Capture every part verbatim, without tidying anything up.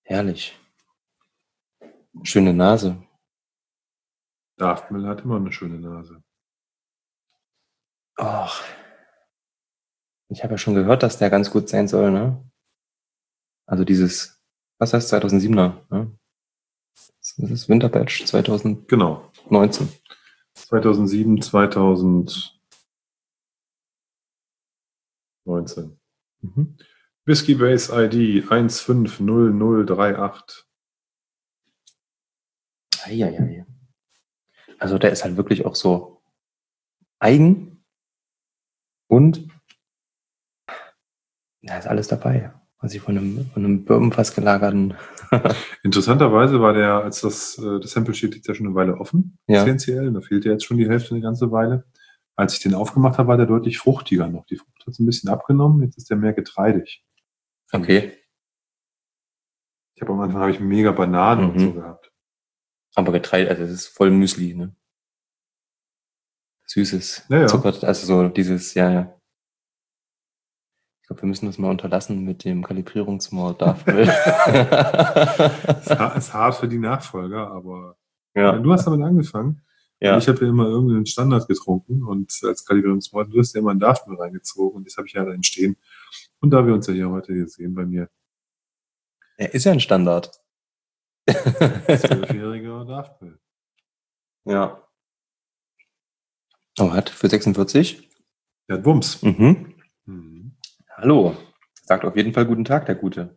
Herrlich. Schöne Nase. Daftmüll hat immer eine schöne Nase. Och. Ich habe ja schon gehört, dass der ganz gut sein soll, ne? Also dieses, was heißt zweitausendsiebener, ne? Das ist Winterbatch zweitausendneunzehn. Genau. zweitausendsieben, zweitausendneunzehn. Mhm. Whiskey Base I D eins fünf null null drei acht. Eieiei. Also der ist halt wirklich auch so eigen und da ist alles dabei, was ich von einem, von einem Bourbonfass gelagerten. Interessanterweise war der, als das, äh, das Sample steht jetzt ja schon eine Weile offen, Ja. C N C L, da fehlt ja jetzt schon die Hälfte eine ganze Weile. Als ich den aufgemacht habe, war der deutlich fruchtiger noch. Die Frucht hat es ein bisschen abgenommen, jetzt ist der mehr getreidig. Okay. Ich habe am Anfang habe ich mega Bananen Mhm. und so gehabt. Aber Getreide, also das ist voll Müsli, ne? Süßes, Ja, ja. zuckert, also so dieses, ja, ja. Ich glaube, wir müssen das mal unterlassen mit dem Kalibrierungsmord Daftmüll. Es ha- ist hart für die Nachfolger, aber Ja. du hast damit angefangen. Ja. Und ich habe ja immer irgendeinen Standard getrunken und als Kalibrierungsmord, du hast ja immer einen Daftmüll reingezogen und das habe ich ja da stehen. Und da wir uns ja hier heute hier sehen bei mir, Er ist ja ein Standard. zwölfjähriger Daftmüll. Ja. Oh, hat für sechsundvierzig. Der hat Wumms. Mhm. Mhm. Hallo. Sagt auf jeden Fall guten Tag, der Gute.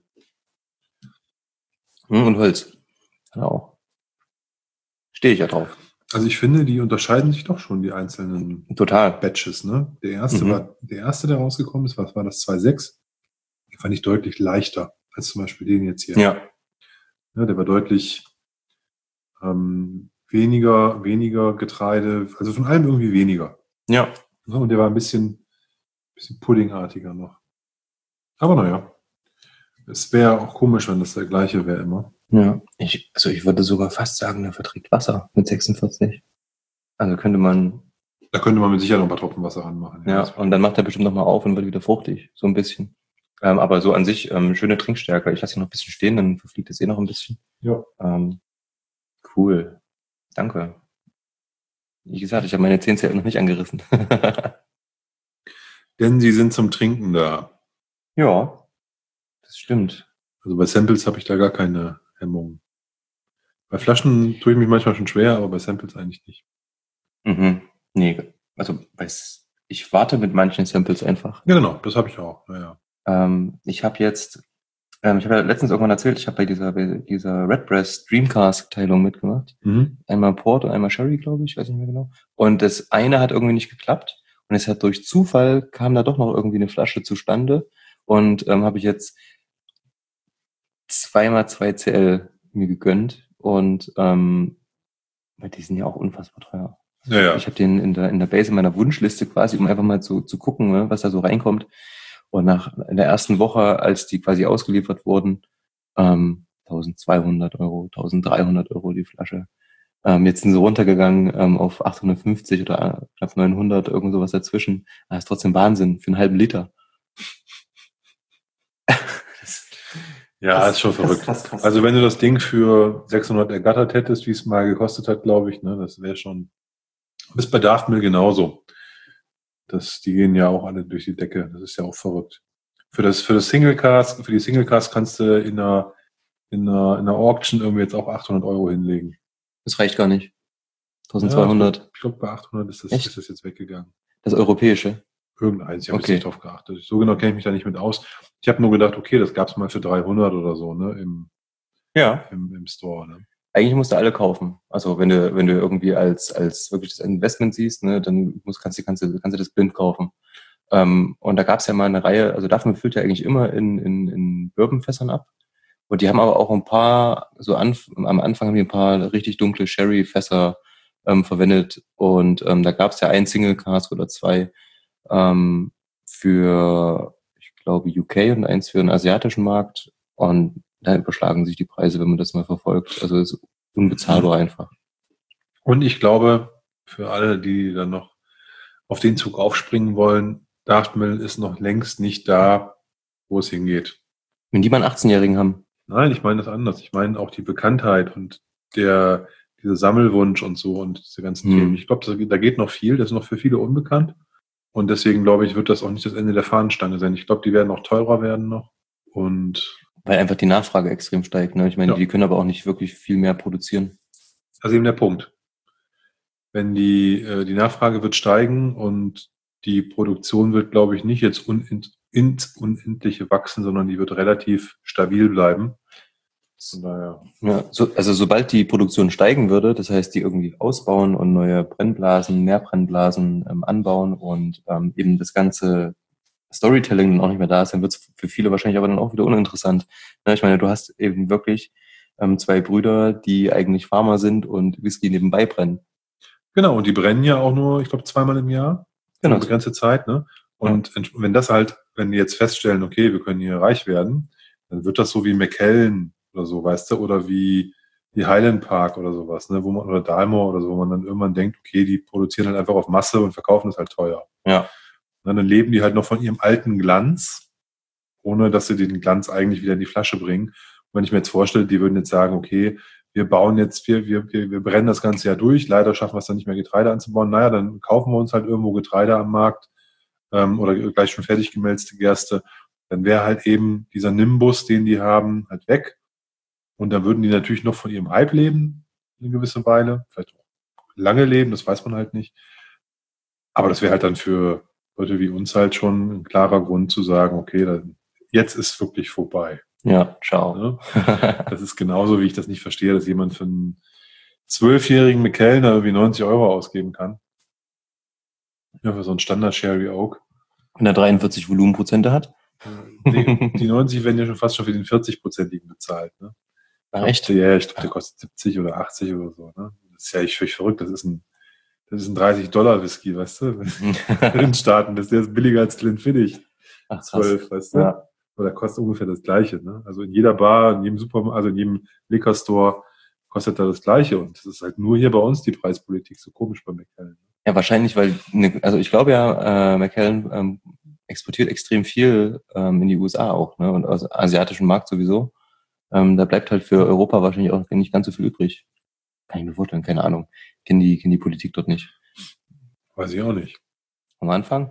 Hm, und Holz. Genau. Stehe ich ja drauf. Also ich finde, die unterscheiden sich doch schon, die einzelnen Total. Batches. Ne? Der erste Mhm. war, der erste, der rausgekommen ist, was war das, zwei Komma sechs? Den fand ich deutlich leichter als zum Beispiel den jetzt hier. Ja. Ja, der war deutlich ähm, weniger, weniger Getreide, also von allem irgendwie weniger. Ja. Ja, und der war ein bisschen, bisschen puddingartiger noch. Aber naja, es wäre auch komisch, wenn das der gleiche wäre immer. Ja. Ich, also ich würde sogar fast sagen, der verträgt Wasser mit sechsundvierzig. Also könnte man. Da könnte man mit Sicherheit noch ein paar Tropfen Wasser ranmachen. Ja, und dann macht er bestimmt nochmal auf und wird wieder fruchtig. So ein bisschen. Ähm, aber so an sich, ähm, schöne Trinkstärke. Ich lasse ihn noch ein bisschen stehen, dann verfliegt es eh noch ein bisschen. Ja. Ähm, cool. Danke. Wie gesagt, ich habe meine zehn Zellen noch nicht angerissen. Denn sie sind zum Trinken da. Ja, das stimmt. Also bei Samples habe ich da gar keine Hemmung. Bei Flaschen tue ich mich manchmal schon schwer, aber bei Samples eigentlich nicht. Mhm. Nee, also weiß, ich warte mit manchen Samples einfach. Ja, genau, das habe ich auch. Ja, ja. Ähm, ich habe jetzt, ähm, ich habe ja letztens irgendwann erzählt, ich habe bei dieser, bei dieser Redbreast Dreamcast-Teilung mitgemacht. Mhm. Einmal Port und einmal Sherry, glaube ich, weiß nicht mehr genau. Und das eine hat irgendwie nicht geklappt. Und es hat durch Zufall kam da doch noch irgendwie eine Flasche zustande. Und ähm, habe ich jetzt zweimal zwei C L mir gegönnt. Und ähm, weil die sind ja auch unfassbar teuer. Ja, ja. Ich habe den in der in der Base in meiner Wunschliste quasi, um einfach mal zu, zu gucken, ne, was da so reinkommt. Und nach in der ersten Woche, als die quasi ausgeliefert wurden, ähm, eintausendzweihundert Euro, eintausenddreihundert Euro die Flasche. Ähm, jetzt sind sie runtergegangen ähm, auf achthundertfünfzig oder knapp neunhundert, irgend sowas dazwischen. Das ist trotzdem Wahnsinn für einen halben Liter. das, Ja, krass, ist schon krass, verrückt. krass, krass. Also wenn du das Ding für sechshundert ergattert hättest, wie es mal gekostet hat, glaube ich, ne, das wäre schon. Ist bei Daftmüll genauso. Das, die gehen ja auch alle durch die Decke. Das ist ja auch verrückt. Für das, für das Single Cask, für die Single Cask kannst du in einer, in einer, in einer Auction irgendwie jetzt auch achthundert Euro hinlegen. Das reicht gar nicht. Ja, eintausendzweihundert. ich glaube, glaub, bei achthundert ist das, Echt? ist das jetzt weggegangen. Das europäische? Irgendeins, ich habe Okay. jetzt nicht drauf geachtet. So genau kenne ich mich da nicht mit aus. Ich habe nur gedacht, okay, das gab es mal für dreihundert oder so, ne, im, Ja. im, im Store, ne. Eigentlich musst du alle kaufen. Also wenn du, wenn du irgendwie als, als wirklich das Investment siehst, ne, dann musst, kannst, du, kannst, du, kannst du das blind kaufen. Ähm, und da gab es ja mal eine Reihe, also Daphne füllt ja eigentlich immer in, in, in Bourbonfässern ab. Und die haben aber auch ein paar, so an, am Anfang haben die ein paar richtig dunkle Sherry-Fässer ähm, verwendet. Und ähm, da gab es ja ein Single Cask oder zwei ähm, für, ich glaube, U K und eins für den asiatischen Markt. Und da überschlagen sich die Preise, wenn man das mal verfolgt. Also es ist unbezahlbar einfach. Und ich glaube, für alle, die dann noch auf den Zug aufspringen wollen, Daftmüll ist noch längst nicht da, wo es hingeht. Wenn die mal einen achtzehnjährigen haben. Nein, ich meine das anders. Ich meine auch die Bekanntheit und der, dieser Sammelwunsch und so und diese ganzen Hm. Themen. Ich glaube, da, da geht noch viel. Das ist noch für viele unbekannt. Und deswegen glaube ich, wird das auch nicht das Ende der Fahnenstange sein. Ich glaube, die werden auch teurer werden noch. Und Weil einfach die Nachfrage extrem steigt. Ne? Ich meine, ja, die können aber auch nicht wirklich viel mehr produzieren. das ist eben der Punkt. Wenn die, äh, die Nachfrage wird steigen und die Produktion wird, glaube ich, nicht jetzt un, ins Unendliche wachsen, sondern die wird relativ stabil bleiben. Von daher. Ja, so, also sobald die Produktion steigen würde, das heißt, die irgendwie ausbauen und neue Brennblasen, mehr Brennblasen ähm, anbauen und ähm, eben das ganze Storytelling dann auch nicht mehr da ist, dann wird es für viele wahrscheinlich aber dann auch wieder uninteressant. Ne, ich meine, du hast eben wirklich ähm, zwei Brüder, die eigentlich Farmer sind und Whisky nebenbei brennen. Genau, und die brennen ja auch nur, ich glaube, zweimal im Jahr. Genau. Eine begrenzte Zeit, ne? Und Ja. wenn das halt, wenn die jetzt feststellen, okay, wir können hier reich werden, dann wird das so wie McKellen oder so, weißt du, oder wie die Highland Park oder sowas, ne, wo man, oder Dalmor oder so, wo man dann irgendwann denkt, okay, die produzieren halt einfach auf Masse und verkaufen es halt teuer. Ja. Und dann leben die halt noch von ihrem alten Glanz, ohne dass sie den Glanz eigentlich wieder in die Flasche bringen. Und wenn ich mir jetzt vorstelle, die würden jetzt sagen, okay, wir bauen jetzt, wir, wir, wir brennen das ganze Jahr durch, leider schaffen wir es dann nicht mehr, Getreide anzubauen. Naja, dann kaufen wir uns halt irgendwo Getreide am Markt ähm, oder gleich schon fertig gemälzte Gerste. Dann wäre halt eben dieser Nimbus, den die haben, halt weg. Und dann würden die natürlich noch von ihrem Hype leben, eine gewisse Weile, vielleicht auch lange leben, das weiß man halt nicht. Aber das wäre halt dann für Leute wie uns halt schon ein klarer Grund zu sagen, okay, dann, jetzt ist wirklich vorbei. Ja, ciao. Ne? Das ist genauso, wie ich das nicht verstehe, dass jemand für einen zwölfjährigen McKellen irgendwie neunzig Euro ausgeben kann. Ja, für so einen Standard Sherry Oak. Wenn er dreiundvierzig Volumenprozente hat. Nee, die neunzig werden ja schon fast schon für den vierzig-prozentigen bezahlt. Ne? Ach, echt? Ja, ich glaube, der kostet siebzig oder achtzig oder so. Ne? Das ist ja echt völlig verrückt. Das ist ein, das ist ein dreißig Dollar Whisky, weißt du? In den Staaten, das ist billiger als Glenfiddich. Ach, krass. zwölf, weißt du? Ja. Oder kostet ungefähr das Gleiche. Ne? Also in jeder Bar, in jedem Supermarkt, also in jedem Liquor Store kostet da das Gleiche. Und das ist halt nur hier bei uns die Preispolitik so komisch bei McKellen. Ja, wahrscheinlich, weil, ne, also ich glaube ja, äh, McKellen ähm, exportiert extrem viel ähm, in die U S A auch, ne? Und aus asiatischen Markt sowieso. Ähm, da bleibt halt für Europa wahrscheinlich auch nicht ganz so viel übrig. Kann ich mir vorstellen, keine Ahnung. Kenn die, kenn die Politik dort nicht. Weiß ich auch nicht. Am Anfang?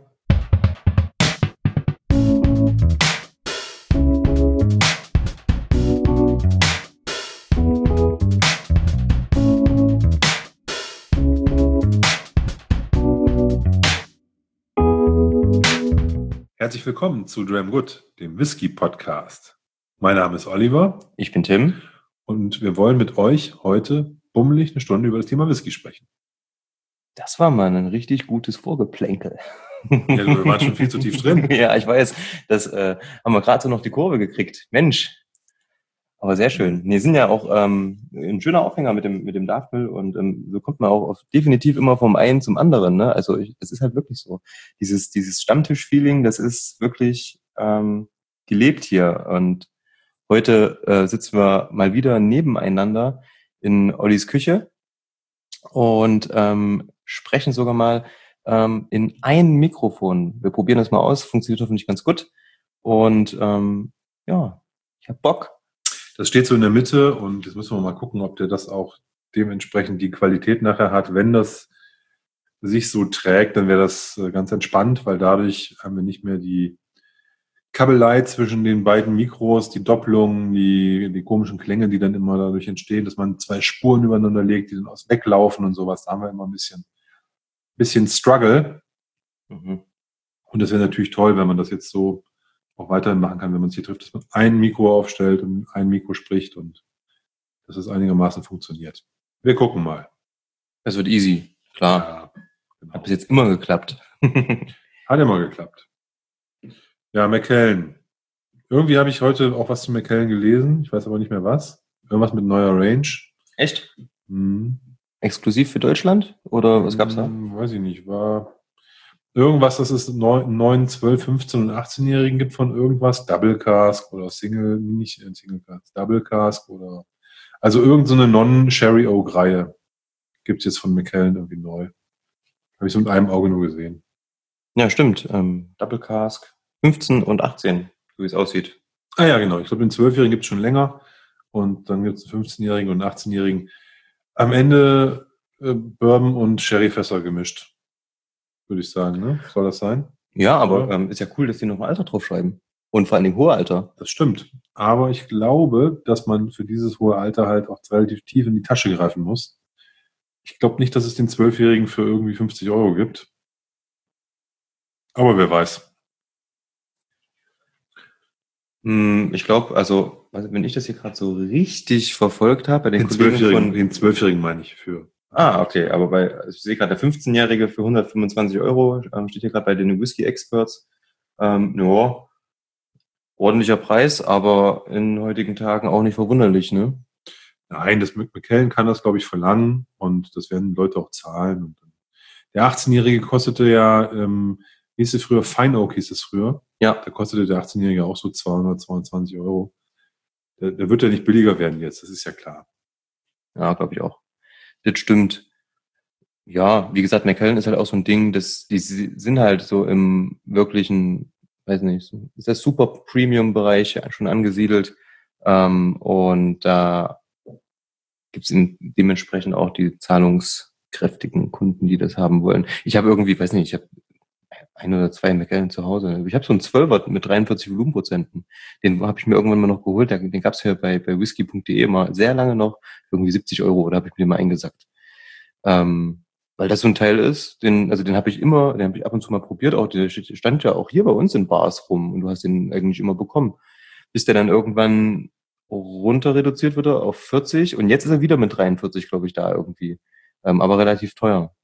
Herzlich willkommen zu Dram Good, dem Whisky-Podcast. Mein Name ist Oliver. Ich bin Tim. Und wir wollen mit euch heute bummelig eine Stunde über das Thema Whisky sprechen. Das war mal ein richtig gutes Vorgeplänkel. Ja, wir waren schon viel zu tief drin. Ja, ich weiß. Das äh, haben wir gerade so noch die Kurve gekriegt. Mensch. Aber sehr schön. Nee, sind ja auch ähm, ein schöner Aufhänger mit dem mit dem Darfmill und ähm, so kommt man auch auf, definitiv immer vom einen zum anderen. Ne? Also ich, es ist halt wirklich so. Dieses dieses Stammtisch-Feeling, das ist wirklich ähm, gelebt hier. Und heute äh, sitzen wir mal wieder nebeneinander in Ollis Küche und ähm, sprechen sogar mal ähm, in ein Mikrofon. Wir probieren das mal aus, funktioniert hoffentlich ganz gut. Und ähm, ja, ich hab Bock. Das steht so in der Mitte und jetzt müssen wir mal gucken, ob der das auch dementsprechend die Qualität nachher hat. Wenn das sich so trägt, dann wäre das ganz entspannt, weil dadurch haben wir nicht mehr die Kabelei zwischen den beiden Mikros, die Doppelungen, die, die komischen Klänge, die dann immer dadurch entstehen, dass man zwei Spuren übereinander legt, die dann aus weglaufen und sowas. Da haben wir immer ein bisschen, bisschen Struggle. Mhm. Und das wäre natürlich toll, wenn man das jetzt so auch weiterhin machen kann, wenn man es hier trifft, dass man ein Mikro aufstellt und ein Mikro spricht und dass es einigermaßen funktioniert. Wir gucken mal. Es wird easy, klar. Ja, genau. Hat bis jetzt immer geklappt. Hat immer geklappt. Ja, McKellen. Irgendwie habe ich heute auch was zu McKellen gelesen. Ich weiß aber nicht mehr was. Irgendwas mit neuer Range. Echt? Hm. Exklusiv für Deutschland? Oder was gab's da? Hm, weiß ich nicht. War irgendwas, dass es neun, zwölf, fünfzehn und achtzehn-Jährigen gibt von irgendwas. Double Cask oder Single, nicht Single Cask, Double Cask oder also irgendeine so Non-Sherry Oak-Reihe gibt es jetzt von McKellen irgendwie neu. Habe ich so mit einem Auge nur gesehen. Ja, stimmt. Ähm, Double Cask. fünfzehn und achtzehn, so wie es aussieht. Ah ja, genau. Ich glaube, den Zwölfjährigen gibt es schon länger und dann gibt es einen fünfzehnjährigen und einen achtzehnjährigen. Am Ende äh, Bourbon und Sherryfässer gemischt, würde ich sagen. Ne? Soll das sein? Ja, aber Oder? ähm, ist ja cool, dass die noch ein Alter draufschreiben. Und vor allen Dingen hohe Alter. Das stimmt. Aber ich glaube, dass man für dieses hohe Alter halt auch relativ tief in die Tasche greifen muss. Ich glaube nicht, dass es den Zwölfjährigen für irgendwie fünfzig Euro gibt. Aber wer weiß. Hm, ich glaube, also, also wenn ich das hier gerade so richtig verfolgt habe, bei den Den Kollegen Zwölfjährigen, von. den Zwölfjährigen meine ich für. Ah, okay, aber bei, also ich sehe gerade der fünfzehnjährige für hundertfünfundzwanzig Euro, ähm, steht hier gerade bei den Whisky Experts. Ähm, ja, ordentlicher Preis, aber in heutigen Tagen auch nicht verwunderlich, ne? Nein, das McKellen kann das, glaube ich, verlangen und das werden Leute auch zahlen. Und der achtzehnjährige kostete ja, ähm, hieß es früher, Fine Oak hieß es früher. Ja. Da kostete der achtzehnjährige auch so zweihundert, zweihundertzwanzig Euro. Der, der wird ja nicht billiger werden jetzt, das ist ja klar. Ja, glaube ich auch. Das stimmt. Ja, wie gesagt, McKellen ist halt auch so ein Ding, das, die sind halt so im wirklichen, weiß nicht, so, ist das super Premium-Bereich schon angesiedelt. Ähm, und da gibt es dementsprechend auch die zahlungskräftigen Kunden, die das haben wollen. Ich habe irgendwie, weiß nicht, ich habe ein oder zwei McKellen zu Hause. Ich habe so einen Zwölfer mit dreiundvierzig Volumenprozenten. Den habe ich mir irgendwann mal noch geholt. Den gab es ja bei, bei whisky punkt de mal sehr lange noch, irgendwie siebzig Euro, oder habe ich mir den mal eingesackt. Ähm, weil das so ein Teil ist, den, also den habe ich immer, den habe ich ab und zu mal probiert, auch der stand ja auch hier bei uns in Bars rum und du hast den eigentlich immer bekommen. Bis der dann irgendwann runter reduziert wurde auf vierzig und jetzt ist er wieder mit dreiundvierzig, glaube ich, da irgendwie. Ähm, aber relativ teuer.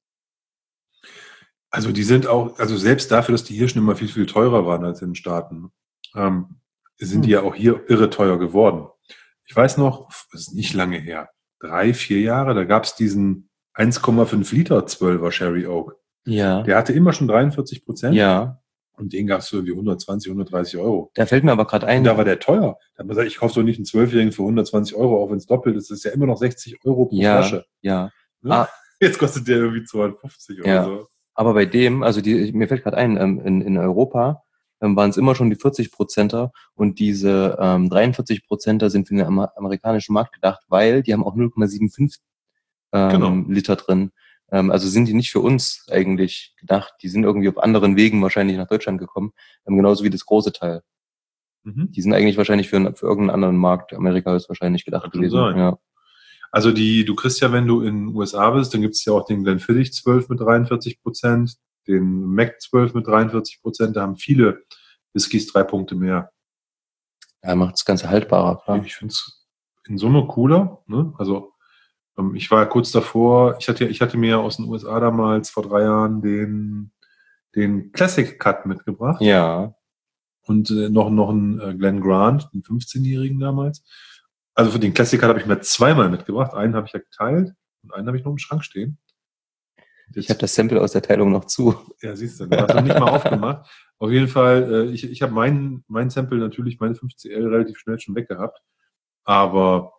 Also die sind auch, also selbst dafür, dass die hier schon immer viel, viel teurer waren als in den Staaten, ähm, sind die Hm. ja auch hier irre teuer geworden. Ich weiß noch, das ist nicht lange her, drei, vier Jahre, da gab es diesen eins Komma fünf Liter Zwölfer Sherry Oak. Ja, Der hatte immer schon dreiundvierzig Prozent ja. und den gab es für irgendwie hundertzwanzig, hundertdreißig Euro. Da fällt mir aber gerade Und da war ein, der teuer. Da hat man gesagt, ich kaufe doch nicht einen Zwölfjährigen für hundertzwanzig Euro, auch wenn es doppelt ist. Das ist ja immer noch sechzig Euro pro ja, Flasche. ja. Ne? Ah, Jetzt kostet der irgendwie zweihundertfünfzig oder ja. so. Aber bei dem, also die, mir fällt gerade ein, ähm, in, in Europa ähm, waren es immer schon die vierzig Prozenter und diese ähm, dreiundvierzig Prozenter sind für den Amer amerikanischen Markt gedacht, weil die haben auch null Komma fünfundsiebzig ähm, Genau. Liter drin. Ähm, also sind die nicht für uns eigentlich gedacht. Die sind irgendwie auf anderen Wegen wahrscheinlich nach Deutschland gekommen, ähm, genauso wie das große Teil. Mhm. Die sind eigentlich wahrscheinlich für, für irgendeinen anderen Markt. Amerika ist wahrscheinlich gedacht Kann schon gewesen. sein. Ja. Also die, du kriegst ja, wenn du in den U S A bist, dann gibt es ja auch den Glenfiddich zwölf mit dreiundvierzig Prozent, den Mac zwölf mit dreiundvierzig Prozent. Da haben viele Whiskys drei Punkte mehr. Ja, macht das Ganze haltbarer, klar. Ich finde es in Summe cooler. Ne? Also ähm, ich war ja kurz davor, ich hatte, ich hatte mir aus den U S A damals vor drei Jahren den, den Classic Cut mitgebracht Ja. und äh, noch, noch einen äh, Glen Grant, den fünfzehnjährigen damals. Also für den Classic Cut habe ich mir zweimal mitgebracht. Einen habe ich ja geteilt und einen habe ich noch im Schrank stehen. Ich habe das Sample aus der Teilung noch zu. Ja, siehst du, du hast noch nicht mal aufgemacht. Auf jeden Fall, äh, ich, ich habe mein, mein Sample natürlich, meine fünf C L relativ schnell schon weggehabt. Aber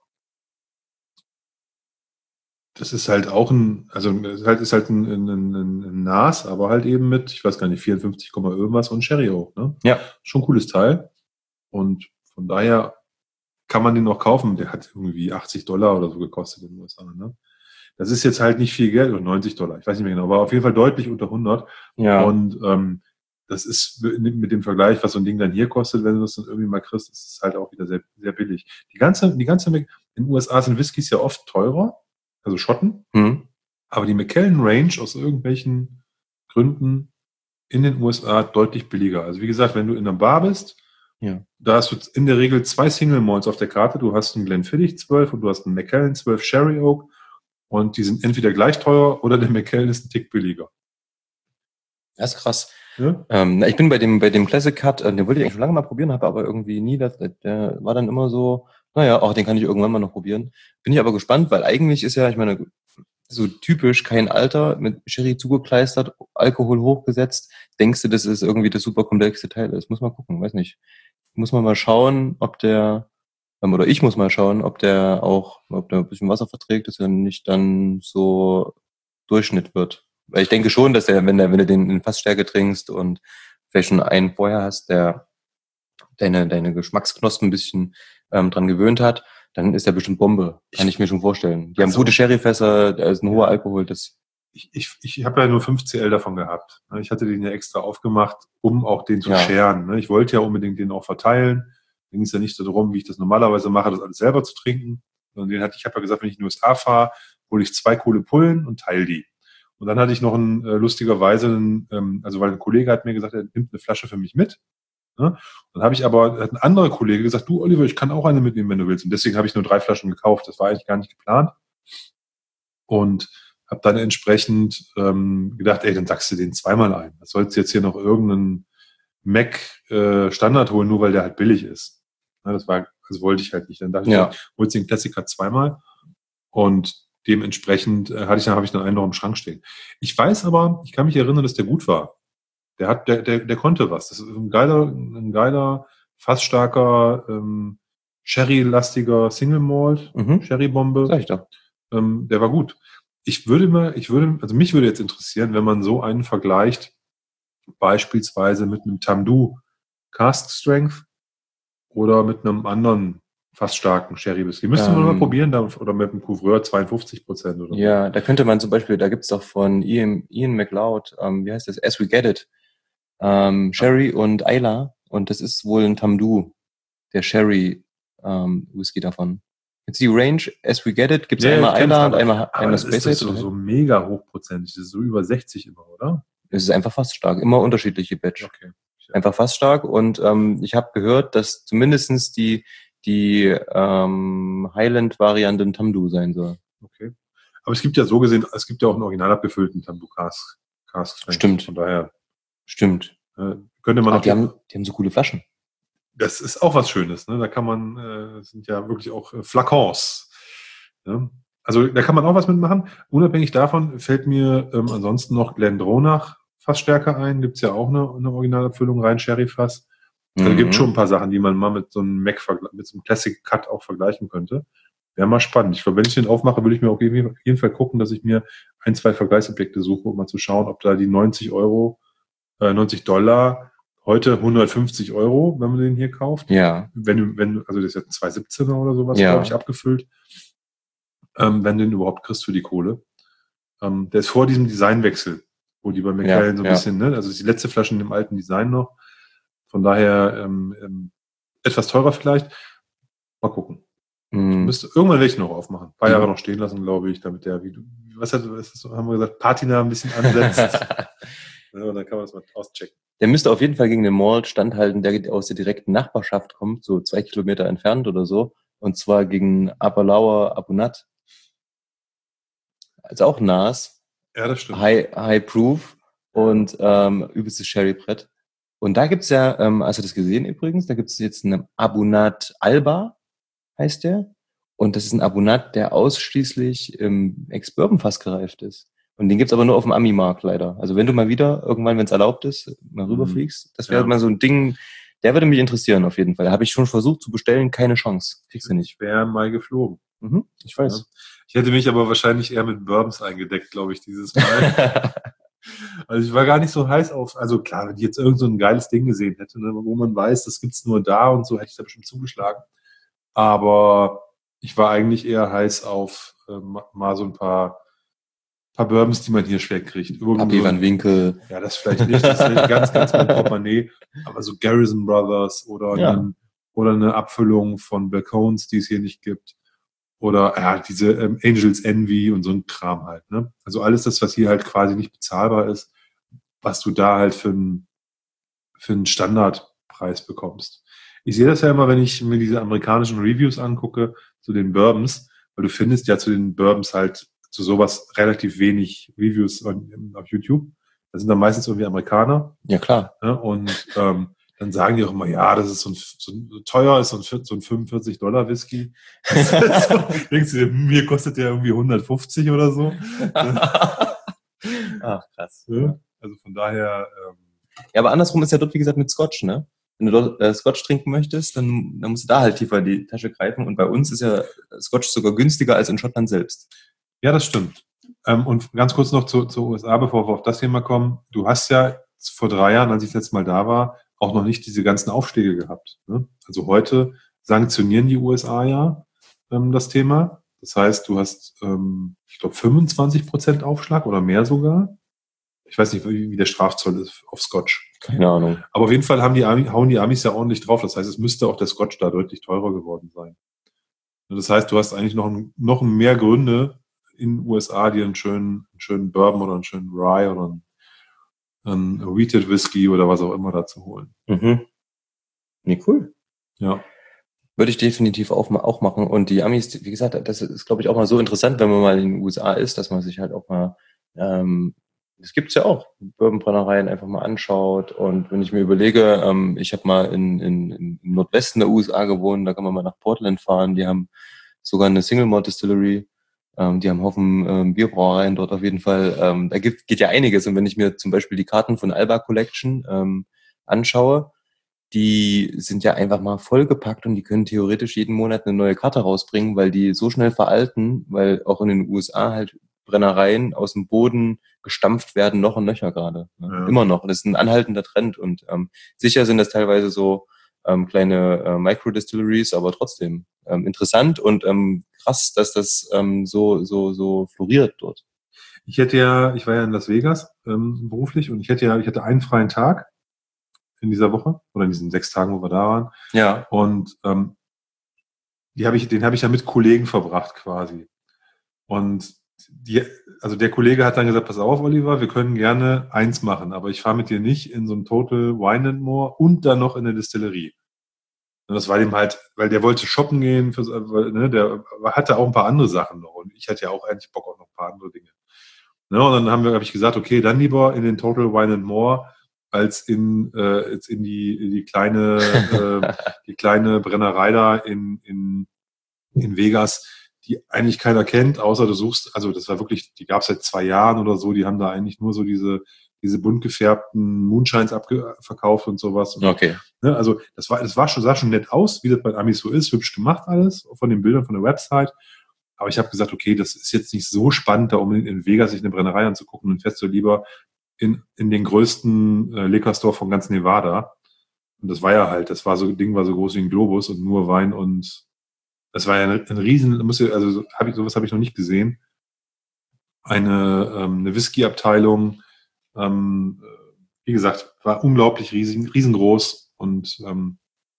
das ist halt auch ein, also es ist halt, ist halt ein, ein, ein, ein Nas, aber halt eben mit, ich weiß gar nicht, vierundfünfzig, irgendwas und Sherry Oak. Ne? Ja. Schon ein cooles Teil. Und von daher kann man den noch kaufen. Der hat irgendwie achtzig Dollar oder so gekostet in den U S A. Ne? Das ist jetzt halt nicht viel Geld, oder neunzig Dollar, ich weiß nicht mehr genau, aber auf jeden Fall deutlich unter hundert. Ja. Und ähm, das ist mit dem Vergleich, was so ein Ding dann hier kostet, wenn du das dann irgendwie mal kriegst, ist es halt auch wieder sehr, sehr billig. Die ganze, die ganze, in den U S A sind Whiskys ja oft teurer, also Schotten, Hm. aber die Macallan Range aus irgendwelchen Gründen in den U S A deutlich billiger. Also wie gesagt, wenn du in einer Bar bist, Ja. da hast du in der Regel zwei Single Malts auf der Karte. Du hast einen Glenfiddich zwölf und du hast einen Macallan zwölf Sherry Oak. Und die sind entweder gleich teuer oder der Macallan ist ein Tick billiger. Das ist krass. Ja? Ähm, ich bin bei dem, bei dem Classic Cut, äh, den wollte ich eigentlich schon lange mal probieren, habe aber irgendwie nie, das, der war dann immer so, naja, auch den kann ich irgendwann mal noch probieren. Bin ich aber gespannt, weil eigentlich ist ja, ich meine, so typisch kein Alter, mit Sherry zugekleistert, Alkohol hochgesetzt. Denkst du, das ist irgendwie das super komplexe Teil ist? Muss mal gucken, weiß nicht. Muss man mal schauen, ob der, ähm, oder ich muss mal schauen, ob der auch, ob der ein bisschen Wasser verträgt, dass er nicht dann so Durchschnitt wird. Weil ich denke schon, dass der, wenn der, wenn du den in Fassstärke trinkst und vielleicht schon einen vorher hast, der, deine, deine Geschmacksknospen ein bisschen ähm, dran gewöhnt hat, dann ist der bestimmt Bombe. Kann ich, ich mir schon vorstellen. Die also, haben gute Sherryfässer, da ist ein hoher Alkohol. Das ich ich, ich habe ja nur fünf C L davon gehabt. Ich hatte den ja extra aufgemacht, um auch den zu Ja. scheren. Ich wollte ja unbedingt den auch verteilen. Da ging es ja nicht so darum, wie ich das normalerweise mache, das alles selber zu trinken. Und den hatte ich habe ja gesagt, wenn ich in die U S A fahre, hole ich zwei coole Pullen und teile die. Und dann hatte ich noch ein, äh, lustigerweise, einen, ähm, also weil ein Kollege hat mir gesagt, er nimmt eine Flasche für mich mit. Ne? Dann habe ich aber, hat ein anderer Kollege gesagt, du Oliver, ich kann auch eine mitnehmen, wenn du willst. Und deswegen habe ich nur drei Flaschen gekauft. Das war eigentlich gar nicht geplant. Und habe dann entsprechend ähm, gedacht, ey, dann sagst du den zweimal ein. Was sollst du jetzt hier noch irgendeinen Mac äh, Standard holen, nur weil der halt billig ist. Ja, das war, das wollte ich halt nicht. Dann dachte Ja. ich, holst den Classic Cut zweimal und dementsprechend äh, hatte ich dann, habe ich dann einen noch im Schrank stehen. Ich weiß aber, ich kann mich erinnern, dass der gut war. Der hat, der, der, der konnte was. Das ist ein geiler, ein geiler, fast starker, ähm, Sherry-lastiger Single Malt, Mhm. Sherry-Bombe. Sag ich doch. Ähm, der war gut. Ich würde mal, ich würde, also mich würde jetzt interessieren, wenn man so einen vergleicht, beispielsweise mit einem Tamdhu Cask Strength oder mit einem anderen fast starken Sherry Whisky. Müsste man Ähm, mal probieren, da, oder mit einem Couvreur zweiundfünfzig Prozent oder so. Ja, da könnte man zum Beispiel, da gibt's doch von Ian, Ian McLeod, ähm, wie heißt das? As We Get It, ähm, Sherry und Isla. Und das ist wohl ein Tamdhu, der Sherry ähm, Whisky davon. Jetzt die Range, As We Get It, gibt's Ja, einmal ich kenn's, Isla und aber- einmal, Aber einmal das ist Space doch Age. so, so mega hochprozentig. Das ist so über sechzig immer, oder? Es ist einfach fast stark, immer unterschiedliche Batch. Okay. Einfach fast stark. Und ähm, ich habe gehört, dass zumindestens die, die ähm, Highland-Variante ein Tamdhu sein soll. Okay. Aber es gibt ja so gesehen, es gibt ja auch einen original abgefüllten Tamdhu Cask. Cask Strength. Stimmt. Von daher Stimmt. äh, könnte man Ah, auch. die haben, die haben so coole Flaschen. Das ist auch was Schönes, ne? Da kann man, äh, das sind ja wirklich auch äh, Flakons. Ne? Also da kann man auch was mitmachen. Unabhängig davon fällt mir ähm, ansonsten noch Glendronach Fassstärke ein. Gibt's ja auch eine, eine Originalabfüllung, rein Sherry-Fass. Also Mhm. gibt schon ein paar Sachen, die man mal mit so einem Mac, mit so einem Classic Cut auch vergleichen könnte. Wäre mal spannend. Ich glaube, wenn ich den aufmache, würde ich mir auf jeden Fall gucken, dass ich mir ein, zwei Vergleichsobjekte suche, um mal zu schauen, ob da die neunzig Euro, äh, neunzig Dollar, heute hundertfünfzig Euro, wenn man den hier kauft. Ja. Wenn, wenn, also das ist ja ein zwei siebzehner oder sowas, Ja. glaube ich, abgefüllt. Ähm, wenn du den überhaupt kriegst für die Kohle. Ähm, der ist vor diesem Designwechsel, wo die bei McKellen Ja, so ein ja. bisschen, ne, also die letzte Flasche in dem alten Design noch. Von daher ähm, ähm, etwas teurer vielleicht. Mal gucken. Mhm. Müsste, irgendwann werde ich noch aufmachen. Ein paar Mhm. Jahre noch stehen lassen, glaube ich, damit der, wie du, was, hat, was ist, haben wir gesagt, Patina ein bisschen ansetzt. Ja, und dann kann man es mal auschecken. Der müsste auf jeden Fall gegen den Malt standhalten, der aus der direkten Nachbarschaft kommt, so zwei Kilometer entfernt oder so. Und zwar gegen Aberlauer Abunat. Also auch Nas. Ja, das stimmt. High, High Proof und ähm, übelstes Sherry-Brett. Und da gibt's ja, ähm, hast du das gesehen übrigens? Da gibt's jetzt einen Abunat Alba, heißt der. Und das ist ein Abunat, der ausschließlich im Ex-Bourbon-Fass gereift ist. Und den gibt's aber nur auf dem Ami-Markt leider. Also wenn du mal wieder, irgendwann, wenn es erlaubt ist, mal Mhm. rüberfliegst, das wäre Ja. mal so ein Ding, der würde mich interessieren auf jeden Fall. Da habe ich schon versucht zu bestellen, keine Chance. Kriegst du nicht. Ich wäre mal geflogen. Mhm, ich weiß. Ja. Ich hätte mich aber wahrscheinlich eher mit Bourbons eingedeckt, glaube ich, dieses Mal. Also ich war gar nicht so heiß auf, also klar, wenn ich jetzt irgend so ein geiles Ding gesehen hätte, ne, wo man weiß, das gibt's nur da und so, hätte ich da bestimmt zugeschlagen. Aber ich war eigentlich eher heiß auf äh, mal so ein paar, paar Bourbons, die man hier schwer kriegt. Irgendwo Papi so- Van Winkel. Ja, das vielleicht nicht, das ist ganz, ganz mein Portemonnaie. Aber so Garrison Brothers oder, Ja. einen, oder eine Abfüllung von Balcones, die es hier nicht gibt. Oder ja, diese ähm, Angels Envy und so ein Kram halt. Ne? Also alles das, was hier halt quasi nicht bezahlbar ist, was du da halt für einen für einen Standardpreis bekommst. Ich sehe das ja immer, wenn ich mir diese amerikanischen Reviews angucke zu den Bourbons, weil du findest ja zu den Bourbons halt zu sowas relativ wenig Reviews auf YouTube. Das sind dann meistens irgendwie Amerikaner. Ja, klar. Ne? Und ähm, dann sagen die auch immer, ja, das ist so ein, so ein so teuer ist so ein, so ein fünfundvierzig Dollar Whisky. Das ist so, denkst du dir, hm, hier kostet der irgendwie hundertfünfzig oder so. Ach, krass. Ja? Also von daher, ähm, Ja, aber andersrum ist ja dort, wie gesagt, mit Scotch, ne? Wenn du dort äh, Scotch trinken möchtest, dann, dann musst du da halt tiefer in die Tasche greifen. Und bei uns ist ja Scotch sogar günstiger als in Schottland selbst. ja, das stimmt. Ähm, und ganz kurz noch zu, zu U S A, bevor wir auf das Thema kommen. Du hast ja vor drei Jahren, als ich letztes Mal da war, auch noch nicht diese ganzen Aufschläge gehabt. Ne? Also heute sanktionieren die U S A ja ähm, das Thema. Das heißt, du hast, ähm, ich glaube, fünfundzwanzig Prozent Aufschlag oder mehr sogar. Ich weiß nicht, wie, wie der Strafzoll ist auf Scotch. Keine Ahnung. Aber auf jeden Fall haben die Ami, hauen die Amis ja ordentlich drauf. Das heißt, es müsste auch der Scotch da deutlich teurer geworden sein. Das heißt, du hast eigentlich noch, ein, noch mehr Gründe in den U S A, dir einen schönen, einen schönen Bourbon oder einen schönen Rye oder einen, einen Wheated Whisky oder was auch immer da zu holen. Mhm. Nee, cool. Ja. Würde ich definitiv auch, auch machen. Und die Amis, wie gesagt, das ist, glaube ich, auch mal so interessant, wenn man mal in den U S A ist, dass man sich halt auch mal, ähm, das gibt's ja auch, Bourbonbrennereien einfach mal anschaut. Und wenn ich mir überlege, ähm, ich habe mal in, in, im Nordwesten der U S A gewohnt, da kann man mal nach Portland fahren. Die haben sogar eine Single Malt Distillery. Ähm, die haben einen Haufen ähm, Bierbrauereien dort auf jeden Fall. Ähm, da gibt, geht ja einiges. Und wenn ich mir zum Beispiel die Karten von Alba Collection ähm, anschaue, die sind ja einfach mal vollgepackt und die können theoretisch jeden Monat eine neue Karte rausbringen, weil die so schnell veralten, weil auch in den U S A halt Brennereien aus dem Boden gestampft werden, noch und nöcher gerade. Ne? Ja. Immer noch. Das ist ein anhaltender Trend und ähm, sicher sind das teilweise so ähm, kleine äh, Micro-Distilleries, aber trotzdem ähm, interessant und ähm, krass, dass das ähm, so so so floriert dort. Ich hätte ja, ich war ja in Las Vegas ähm, beruflich und ich hätte ja, ich hatte einen freien Tag in dieser Woche oder in diesen sechs Tagen, wo wir da waren. Ja. Und ähm, die habe ich, den habe ich ja mit Kollegen verbracht quasi. Und die, also der Kollege hat dann gesagt, pass auf, Oliver, wir können gerne eins machen, aber ich fahre mit dir nicht in so ein Total Wine and More und dann noch in eine Distillerie. Und das war dem halt, weil der wollte shoppen gehen, für, weil, ne, der hatte auch ein paar andere Sachen noch und ich hatte ja auch eigentlich Bock auf noch ein paar andere Dinge. Ne, und dann haben wir, habe ich gesagt, okay, dann lieber in den Total Wine and More als in äh, jetzt in die in die kleine äh, die kleine Brennerei da in in in Vegas, die eigentlich keiner kennt, außer du suchst, also das war wirklich, die gab es seit zwei Jahren oder so, die haben da eigentlich nur so diese diese bunt gefärbten Moonshines abge- verkauft und sowas. Und, Okay. ne, also das war das war schon sah schon nett aus, wie das bei Amis so ist, hübsch gemacht alles von den Bildern von der Website. Aber ich habe gesagt, okay, das ist jetzt nicht so spannend, da unbedingt in Vegas sich eine Brennerei anzugucken und fährst du lieber in, in den größten äh, Liquor Store von ganz Nevada. Und das war ja halt, das war so, Ding war so groß wie ein Globus und nur Wein und das war ja ein, ein riesen, muss ich, also hab ich, sowas habe ich noch nicht gesehen. Eine, ähm, eine Whisky-Abteilung, ähm, wie gesagt, war unglaublich riesig, riesengroß und ähm,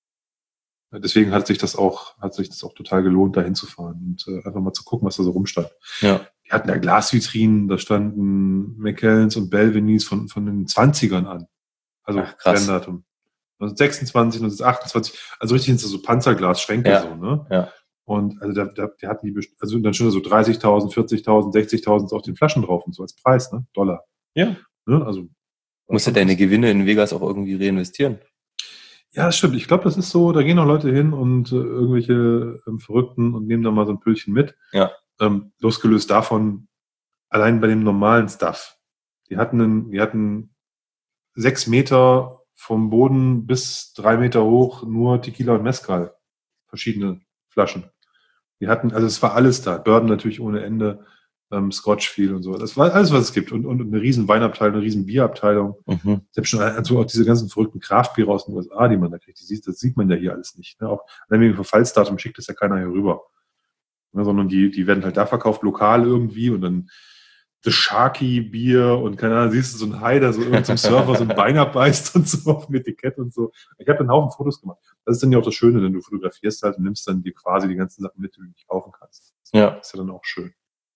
deswegen hat sich das auch, hat sich das auch total gelohnt, da hinzufahren und äh, einfach mal zu gucken, was da so rumstand. Ja. Die hatten da Glasvitrinen, da standen Macallans und Belvinis von, von den zwanzigern an. Also Ach, krass. Brenndatum. neunzehnhundertsechsundzwanzig, neunzehnhundertachtundzwanzig, also richtig hinter so Panzerglasschränke Ja. so, ne? Ja. Und also da, da, die hatten die, best- also dann schon so dreißigtausend, vierzigtausend, sechzigtausend auf den Flaschen drauf und so als Preis, ne? Dollar. Ja. Ne? Also Musst du deine Gewinne in Vegas auch irgendwie reinvestieren? ja, das stimmt. Ich glaube, das ist so, da gehen auch Leute hin und äh, irgendwelche ähm, Verrückten und nehmen da mal so ein Püllchen mit. Ja. Ähm, losgelöst davon, allein bei dem normalen Stuff. Die hatten, einen, die hatten sechs Meter vom Boden bis drei Meter hoch nur Tequila und Mezcal. Verschiedene Flaschen. Die hatten, also es war alles da. Bourbon natürlich ohne Ende, ähm, Scotch viel und so. Das war alles, was es gibt. Und, und eine riesen Weinabteilung, eine riesen Bierabteilung. Mhm. Selbst schon also auch diese ganzen verrückten Craftbiere aus den U S A, die man da kriegt, die sieht, das sieht man ja hier alles nicht. Ne? Auch allein wegen Verfallsdatum schickt das ja keiner hier rüber. Ne? Sondern die, die werden halt da verkauft, lokal irgendwie und dann The Sharky Bier und keine Ahnung, siehst du so ein Hai, der so irgendein Surfer so ein Bein abbeißt und so auf dem Etikett und so. Ich habe einen Haufen Fotos gemacht. Das ist dann ja auch das Schöne, wenn du fotografierst halt und nimmst dann dir quasi die ganzen Sachen mit, die du nicht kaufen kannst. Ja. Das ist ja dann auch schön.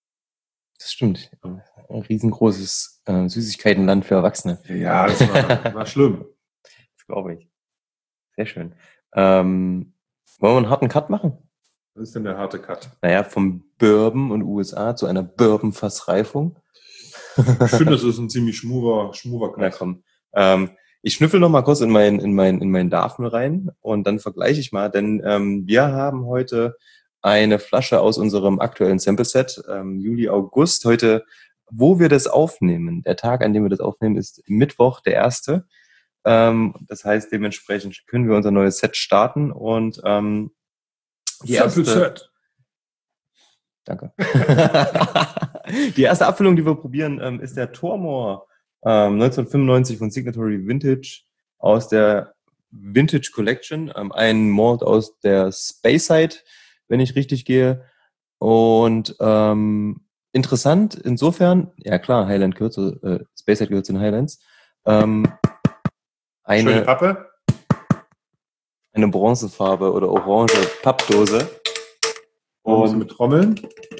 Das stimmt. Ein riesengroßes äh, Süßigkeitenland für Erwachsene. Ja, das war, war schlimm. Das glaube ich. Sehr schön. Ähm, wollen wir einen harten Cut machen? Was ist denn der harte Cut? Naja, vom Bourbon und U S A zu einer Bourbon-Fassreifung. Ich finde, das ist ein ziemlich schmuver, schmuver Cut. Na komm. Ähm, ich schnüffel noch mal kurz in meinen in mein, in mein Darfel rein und dann vergleiche ich mal, denn ähm, wir haben heute eine Flasche aus unserem aktuellen Sample-Set, ähm, Juli, August. Heute, wo wir das aufnehmen, der Tag, an dem wir das aufnehmen, ist Mittwoch, der erste. Ähm, das heißt, dementsprechend können wir unser neues Set starten und ähm, die erste, Sample-Set. Danke. Die erste Abfüllung, die wir probieren, ähm, ist der Tormor ähm, neunzehnhundertfünfundneunzig von Signatory Vintage aus der Vintage Collection, ähm, ein Malt aus der Speyside, wenn ich richtig gehe. Und ähm, interessant insofern, ja klar, Highland gehört zu, äh, Speyside gehört zu den Highlands. Ähm, Schöne eine, Pappe. eine Bronzefarbe oder orange Pappdose. Und mit Trommeln.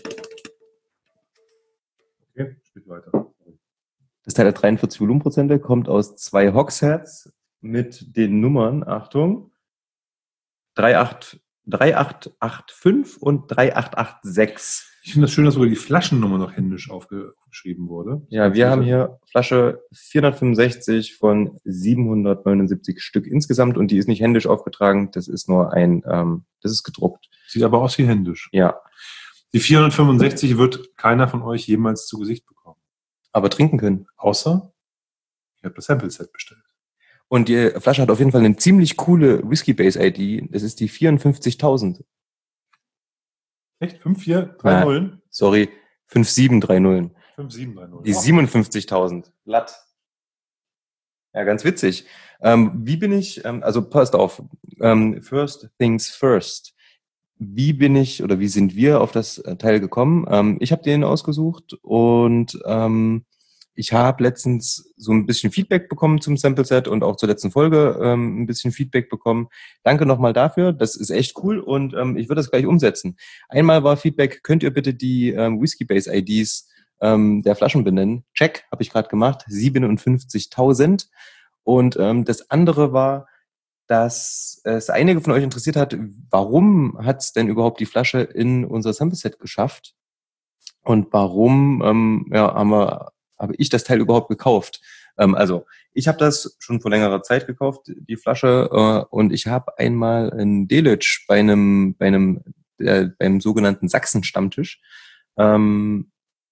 Okay, spielt weiter. Das Teil hat dreiundvierzig Volumenprozente, kommt aus zwei Hogsheads mit den Nummern, Achtung, drei acht acht fünf und drei acht acht sechs. Ich finde das schön, dass sogar die Flaschennummer noch händisch aufgeschrieben wurde. Ja, wir haben hier Flasche vierhundertfünfundsechzig von siebenhundertneunundsiebzig Stück insgesamt und die ist nicht händisch aufgetragen, das ist nur ein, ähm, das ist gedruckt. Sieht aber aus wie händisch. Ja. Die vierhundertfünfundsechzig wird keiner von euch jemals zu Gesicht bekommen. Aber trinken können. Außer, ich habe das Sample-Set bestellt. Und die Flasche hat auf jeden Fall eine ziemlich coole Whisky-Base-I D. Das ist die vierundfünfzigtausend. Echt? fünf vier drei null? Sorry, fünf sieben drei null. fünf sieben drei null. Die siebenundfünfzigtausend. Glatt. Ja, ganz witzig. Ähm, wie bin ich, ähm, also passt auf, ähm, first things first. Wie bin ich oder wie sind wir auf das Teil gekommen? Ähm, ich habe den ausgesucht und ähm, ich habe letztens so ein bisschen Feedback bekommen zum Sample-Set und auch zur letzten Folge ähm, ein bisschen Feedback bekommen. Danke nochmal dafür, das ist echt cool und ähm, ich würde das gleich umsetzen. Einmal war Feedback, könnt ihr bitte die ähm, Whisky-Base-I Ds ähm, der Flaschen benennen? Check, habe ich gerade gemacht, siebenundfünfzigtausend. Und ähm, das andere war, dass es einige von euch interessiert hat, warum hat es denn überhaupt die Flasche in unser Sample-Set geschafft? Und warum ähm, ja, haben wir, habe ich das Teil überhaupt gekauft? Ähm, also ich habe das schon vor längerer Zeit gekauft, die Flasche, äh, und ich habe einmal in Delitzsch bei einem, bei einem, äh, beim sogenannten Sachsen-Stammtisch ähm,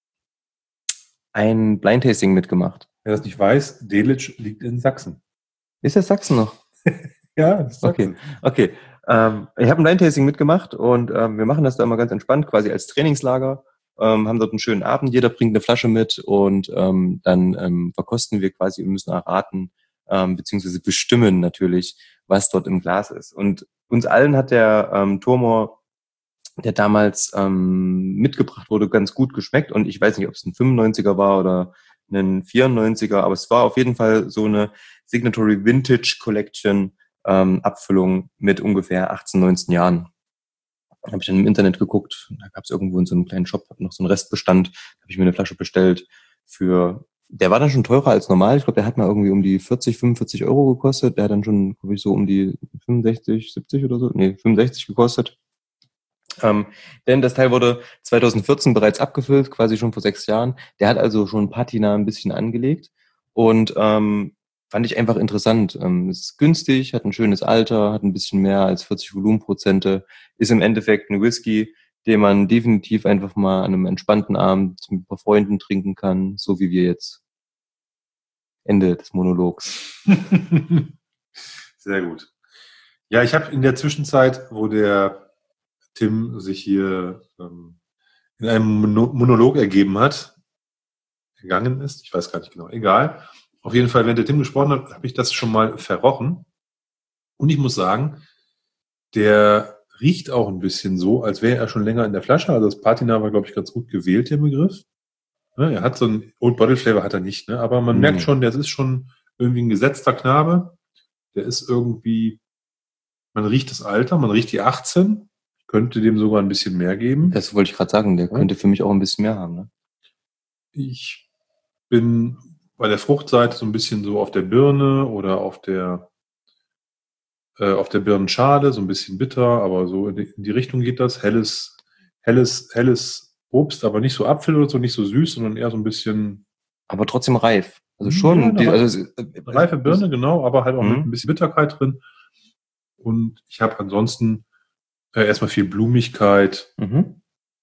ein Blind-Tasting mitgemacht. Wer das nicht weiß, Delitzsch liegt in Sachsen. Ist das Sachsen noch? Ja, das ist Okay, okay. Ähm, ich habe ein Blind-Tasting mitgemacht und ähm, wir machen das da immer ganz entspannt, quasi als Trainingslager. Ähm, haben dort einen schönen Abend, jeder bringt eine Flasche mit und ähm, dann ähm, verkosten wir quasi und müssen erraten, ähm, beziehungsweise bestimmen natürlich, was dort im Glas ist. Und uns allen hat der ähm, Turmor, der damals ähm, mitgebracht wurde, ganz gut geschmeckt. Und ich weiß nicht, ob es ein fünfundneunziger war oder ein vierundneunziger, aber es war auf jeden Fall so eine Signatory Vintage Collection ähm, Abfüllung mit ungefähr achtzehn, neunzehn Jahren. Da habe ich dann im Internet geguckt, da gab es irgendwo in so einem kleinen Shop noch so einen Restbestand, da habe ich mir eine Flasche bestellt für, der war dann schon teurer als normal, ich glaube, der hat mal irgendwie um die vierzig, fünfundvierzig Euro gekostet, der hat dann schon, glaube ich, so um die fünfundsechzig, siebzig oder so, nee, fünfundsechzig gekostet. Ähm, denn das Teil wurde zweitausendvierzehn bereits abgefüllt, quasi schon vor sechs Jahren. Der hat also schon Patina ein bisschen angelegt und ähm, fand ich einfach interessant. Ähm, ist günstig, hat ein schönes Alter, hat ein bisschen mehr als vierzig Volumenprozente, ist im Endeffekt ein Whisky, den man definitiv einfach mal an einem entspannten Abend mit ein paar Freunden trinken kann, so wie wir jetzt. Ende des Monologs. Sehr gut. Ja, ich habe in der Zwischenzeit, wo der Tim sich hier ähm, in einem Monolog ergeben hat, gegangen ist, ich weiß gar nicht genau, egal. Auf jeden Fall, wenn der Tim gesprochen hat, habe ich das schon mal verrochen. Und ich muss sagen, der riecht auch ein bisschen so, als wäre er schon länger in der Flasche. Also das Patina war, glaube ich, ganz gut gewählt, der Begriff. Ne, er hat so einen Old Bottle Flavor, hat er nicht, ne? Aber man mhm. merkt schon, das ist schon irgendwie ein gesetzter Knabe. Der ist irgendwie, man riecht das Alter, man riecht die achtzehn. Könnte dem sogar ein bisschen mehr geben. Das wollte ich gerade sagen, der ja. könnte für mich auch ein bisschen mehr haben. Ne? Ich bin bei der Fruchtseite so ein bisschen so auf der Birne oder auf der äh, auf der Birnenschale, so ein bisschen bitter, aber so in die, in die Richtung geht das. Helles, helles, helles Obst, aber nicht so Apfel oder so, nicht so süß, sondern eher so ein bisschen. Aber trotzdem reif. Also schon. Ja, die, also, also, reife Birne, genau, aber halt auch mhm. mit ein bisschen Bitterkeit drin. Und ich habe ansonsten äh, erstmal viel Blumigkeit. Mhm.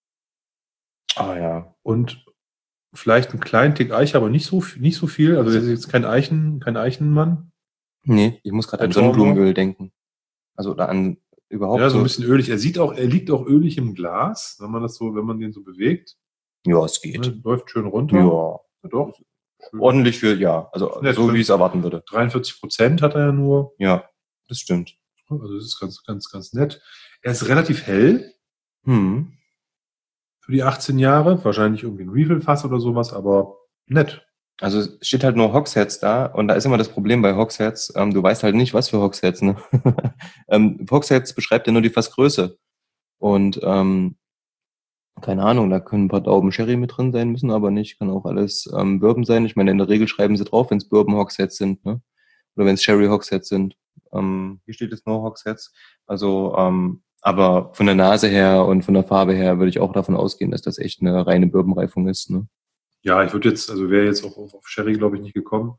Ah ja. Und vielleicht einen kleinen Tick Eiche, aber nicht so, nicht so viel. Also das ist jetzt kein Eichen, kein Eichenmann. Nee, ich muss gerade an Sonnenblumenöl denken. Also oder an überhaupt. Ja, so ein bisschen ölig. Er sieht auch, er liegt auch ölig im Glas, wenn man das so, wenn man den so bewegt. Ja, es geht. Ne, läuft schön runter. Ja. Ja doch. Schön. Ordentlich für, ja, also ja, so wie ich es erwarten würde. dreiundvierzig Prozent hat er ja nur. Ja. Das stimmt. Also das ist ganz, ganz, ganz nett. Er ist relativ hell Hm. für die achtzehn Jahre. Wahrscheinlich irgendwie ein Refill-Fass oder sowas, aber nett. Also es steht halt nur Hogsheads da und da ist immer das Problem bei Hogsheads, ähm, du weißt halt nicht, was für Hogsheads. Ne? ähm, Hogsheads beschreibt ja nur die Fassgröße. Und ähm, keine Ahnung, da können ein paar Daumen Sherry mit drin sein, müssen aber nicht. Kann auch alles ähm, Bourbon sein. Ich meine, in der Regel schreiben sie drauf, wenn es Bourbon Hogsheads sind, ne? Oder wenn es Sherry Hogsheads sind. Ähm, hier steht es nur Hogsheads. Also, ähm, aber von der Nase her und von der Farbe her würde ich auch davon ausgehen, dass das echt eine reine Bourbonreifung ist, ne? Ja, ich würde jetzt, also wäre jetzt auch auf, auf Sherry, glaube ich, nicht gekommen.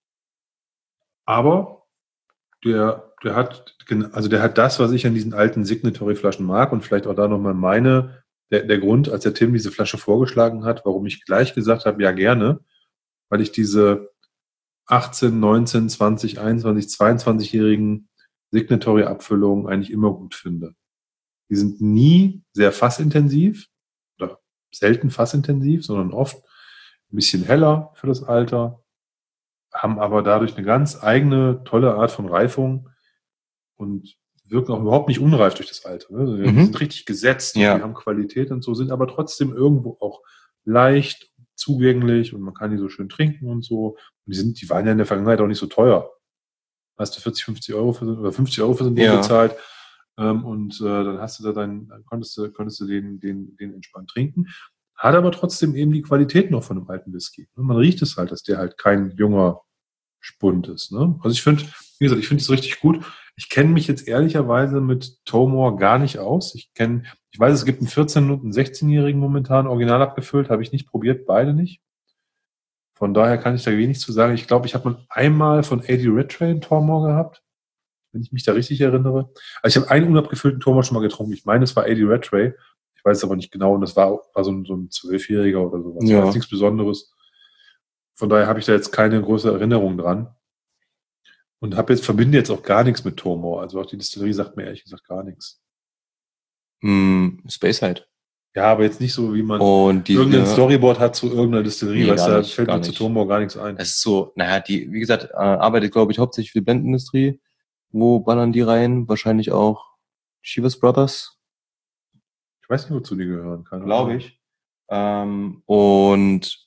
Aber der, der hat, gen- also der hat das, was ich an diesen alten Signatory-Flaschen mag und vielleicht auch da nochmal meine, der, der Grund, als der Tim diese Flasche vorgeschlagen hat, warum ich gleich gesagt habe, ja gerne, weil ich diese achtzehn, neunzehn, zwanzig, einundzwanzig, zweiundzwanzig-jährigen Signatory-Abfüllungen eigentlich immer gut finde. Die sind nie sehr fassintensiv oder selten fassintensiv, sondern oft ein bisschen heller für das Alter, haben aber dadurch eine ganz eigene, tolle Art von Reifung und wirken auch überhaupt nicht unreif durch das Alter. Ne? Also die Mhm. sind richtig gesetzt und die Ja. haben Qualität und so, sind aber trotzdem irgendwo auch leicht, zugänglich und man kann die so schön trinken und so. Und die sind, die waren ja in der Vergangenheit auch nicht so teuer. Hast du vierzig, fünfzig Euro für, oder fünfzig Euro für so ein Ding Ja. bezahlt. Ähm, und äh, dann hast du da dein, dann konntest du, konntest du den, den, den entspannt trinken. Hat aber trotzdem eben die Qualität noch von einem alten Whisky. Und man riecht es halt, dass der halt kein junger Spund ist. Ne? Also ich finde, wie gesagt, ich finde es richtig gut. Ich kenne mich jetzt ehrlicherweise mit Tomor gar nicht aus. Ich kenne, ich weiß, es gibt einen vierzehn- und einen sechzehn-Jährigen momentan original abgefüllt, habe ich nicht probiert, beide nicht. Von daher kann ich da wenig zu sagen. Ich glaube, ich habe mal einmal von A D Red Train Tomor gehabt, wenn ich mich da richtig erinnere. Also ich habe einen unabgefüllten Tomor schon mal getrunken. Ich meine, es war A D Red Tray. Ich weiß es aber nicht genau. Und das war, war so ein, so ein Zwölfjähriger oder sowas. War Ja. jetzt nichts Besonderes. Von daher habe ich da jetzt keine große Erinnerung dran. Und habe jetzt, verbinde jetzt auch gar nichts mit Tomor. Also auch die Distillerie sagt mir ehrlich gesagt gar nichts. Hm, Speyside. Ja, aber jetzt nicht so, wie man Und die, irgendein ja, Storyboard hat zu irgendeiner Distillerie, nee, weil gar da nicht, fällt gar mir zu nicht. Tomor gar nichts ein. Das ist so, naja, die, wie gesagt, äh, arbeitet, glaube ich, hauptsächlich für die Blendindustrie. Wo ballern die rein? Wahrscheinlich auch Chivas Brothers, Ich weiß nicht, wozu die gehören, keine glaube Ahnung. ich. Ähm, und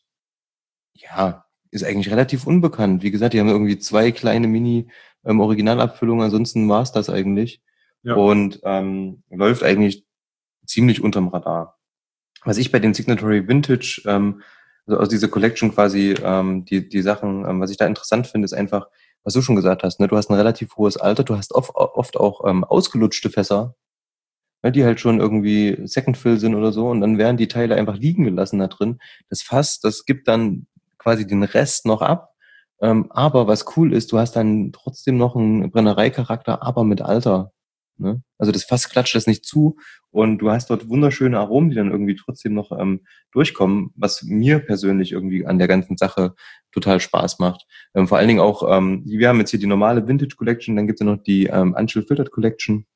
ja, ist eigentlich relativ unbekannt. Wie gesagt, die haben irgendwie zwei kleine Mini-Originalabfüllungen, ansonsten war es das eigentlich. Ja. Und ähm, läuft eigentlich ziemlich unterm Radar. Was ich bei den Signatory Vintage, ähm, also aus dieser Collection quasi, ähm, die, die Sachen, ähm, was ich da interessant finde, ist einfach, was du schon gesagt hast, ne? Du hast ein relativ hohes Alter, du hast oft, oft auch ähm, ausgelutschte Fässer, ne? Die halt schon irgendwie Second Fill sind oder so und dann werden die Teile einfach liegen gelassen da drin. Das Fass, das gibt dann quasi den Rest noch ab. Ähm, aber was cool ist, du hast dann trotzdem noch einen Brennereicharakter, aber mit Alter. Ne? Also das Fass klatscht das nicht zu und du hast dort wunderschöne Aromen, die dann irgendwie trotzdem noch ähm, durchkommen, was mir persönlich irgendwie an der ganzen Sache total Spaß macht. Ähm, vor allen Dingen auch, ähm, wir haben jetzt hier die normale Vintage Collection, dann gibt es ja noch die ähm, Unchill Filtered Collection.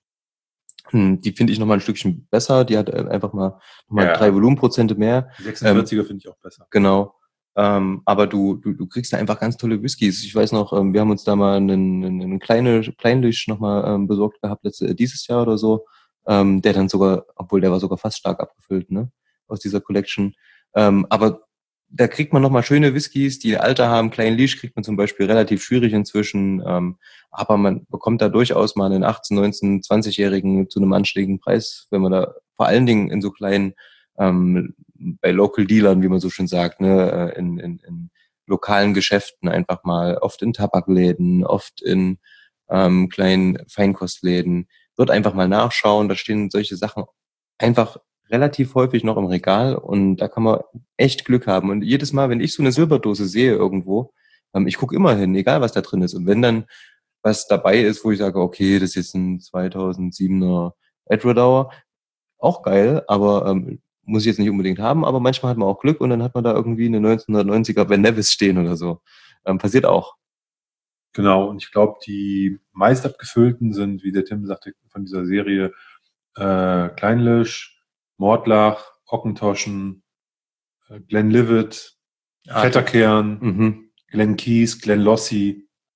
Hm, Die finde ich noch mal ein Stückchen besser. Die hat äh, einfach mal noch mal Ja. drei Volumenprozente mehr. Die sechsundvierziger finde ich auch besser. Genau. Ähm, aber du, du, du kriegst da einfach ganz tolle Whiskys. Ich weiß noch, ähm, wir haben uns da mal einen, einen, einen kleine Kleinlisch noch mal ähm, besorgt gehabt letzte, dieses Jahr oder so. Ähm, der dann sogar, obwohl der war sogar fast stark abgefüllt, ne, aus dieser Collection. Ähm, aber da kriegt man noch mal schöne Whiskys, die Alter haben. Kleinen Lisch kriegt man zum Beispiel relativ schwierig inzwischen. Ähm, aber man bekommt da durchaus mal einen achtzehn, neunzehn, zwanzig-Jährigen zu einem anständigen Preis, wenn man da vor allen Dingen in so kleinen ähm, bei Local Dealern, wie man so schön sagt, ne, in, in, in lokalen Geschäften einfach mal, oft in Tabakläden, oft in ähm, kleinen Feinkostläden, dort einfach mal nachschauen, da stehen solche Sachen einfach relativ häufig noch im Regal und da kann man echt Glück haben. Und jedes Mal, wenn ich so eine Silberdose sehe irgendwo, ähm, ich gucke immer hin, egal was da drin ist. Und wenn dann was dabei ist, wo ich sage, okay, das ist jetzt ein zweitausendsiebener Edward, auch geil, aber ähm, muss ich jetzt nicht unbedingt haben, aber manchmal hat man auch Glück und dann hat man da irgendwie eine neunzehnhundertneunziger Ben Nevis stehen oder so. Ähm, passiert auch. Genau, und ich glaube, die meist abgefüllten sind, wie der Tim sagte, von dieser Serie äh, Kleinlisch, Mordlach, Ockentoschen, äh, Glenlivet, Ah, Vetterkern, Mhm. Glen Keys, Glen Lossie.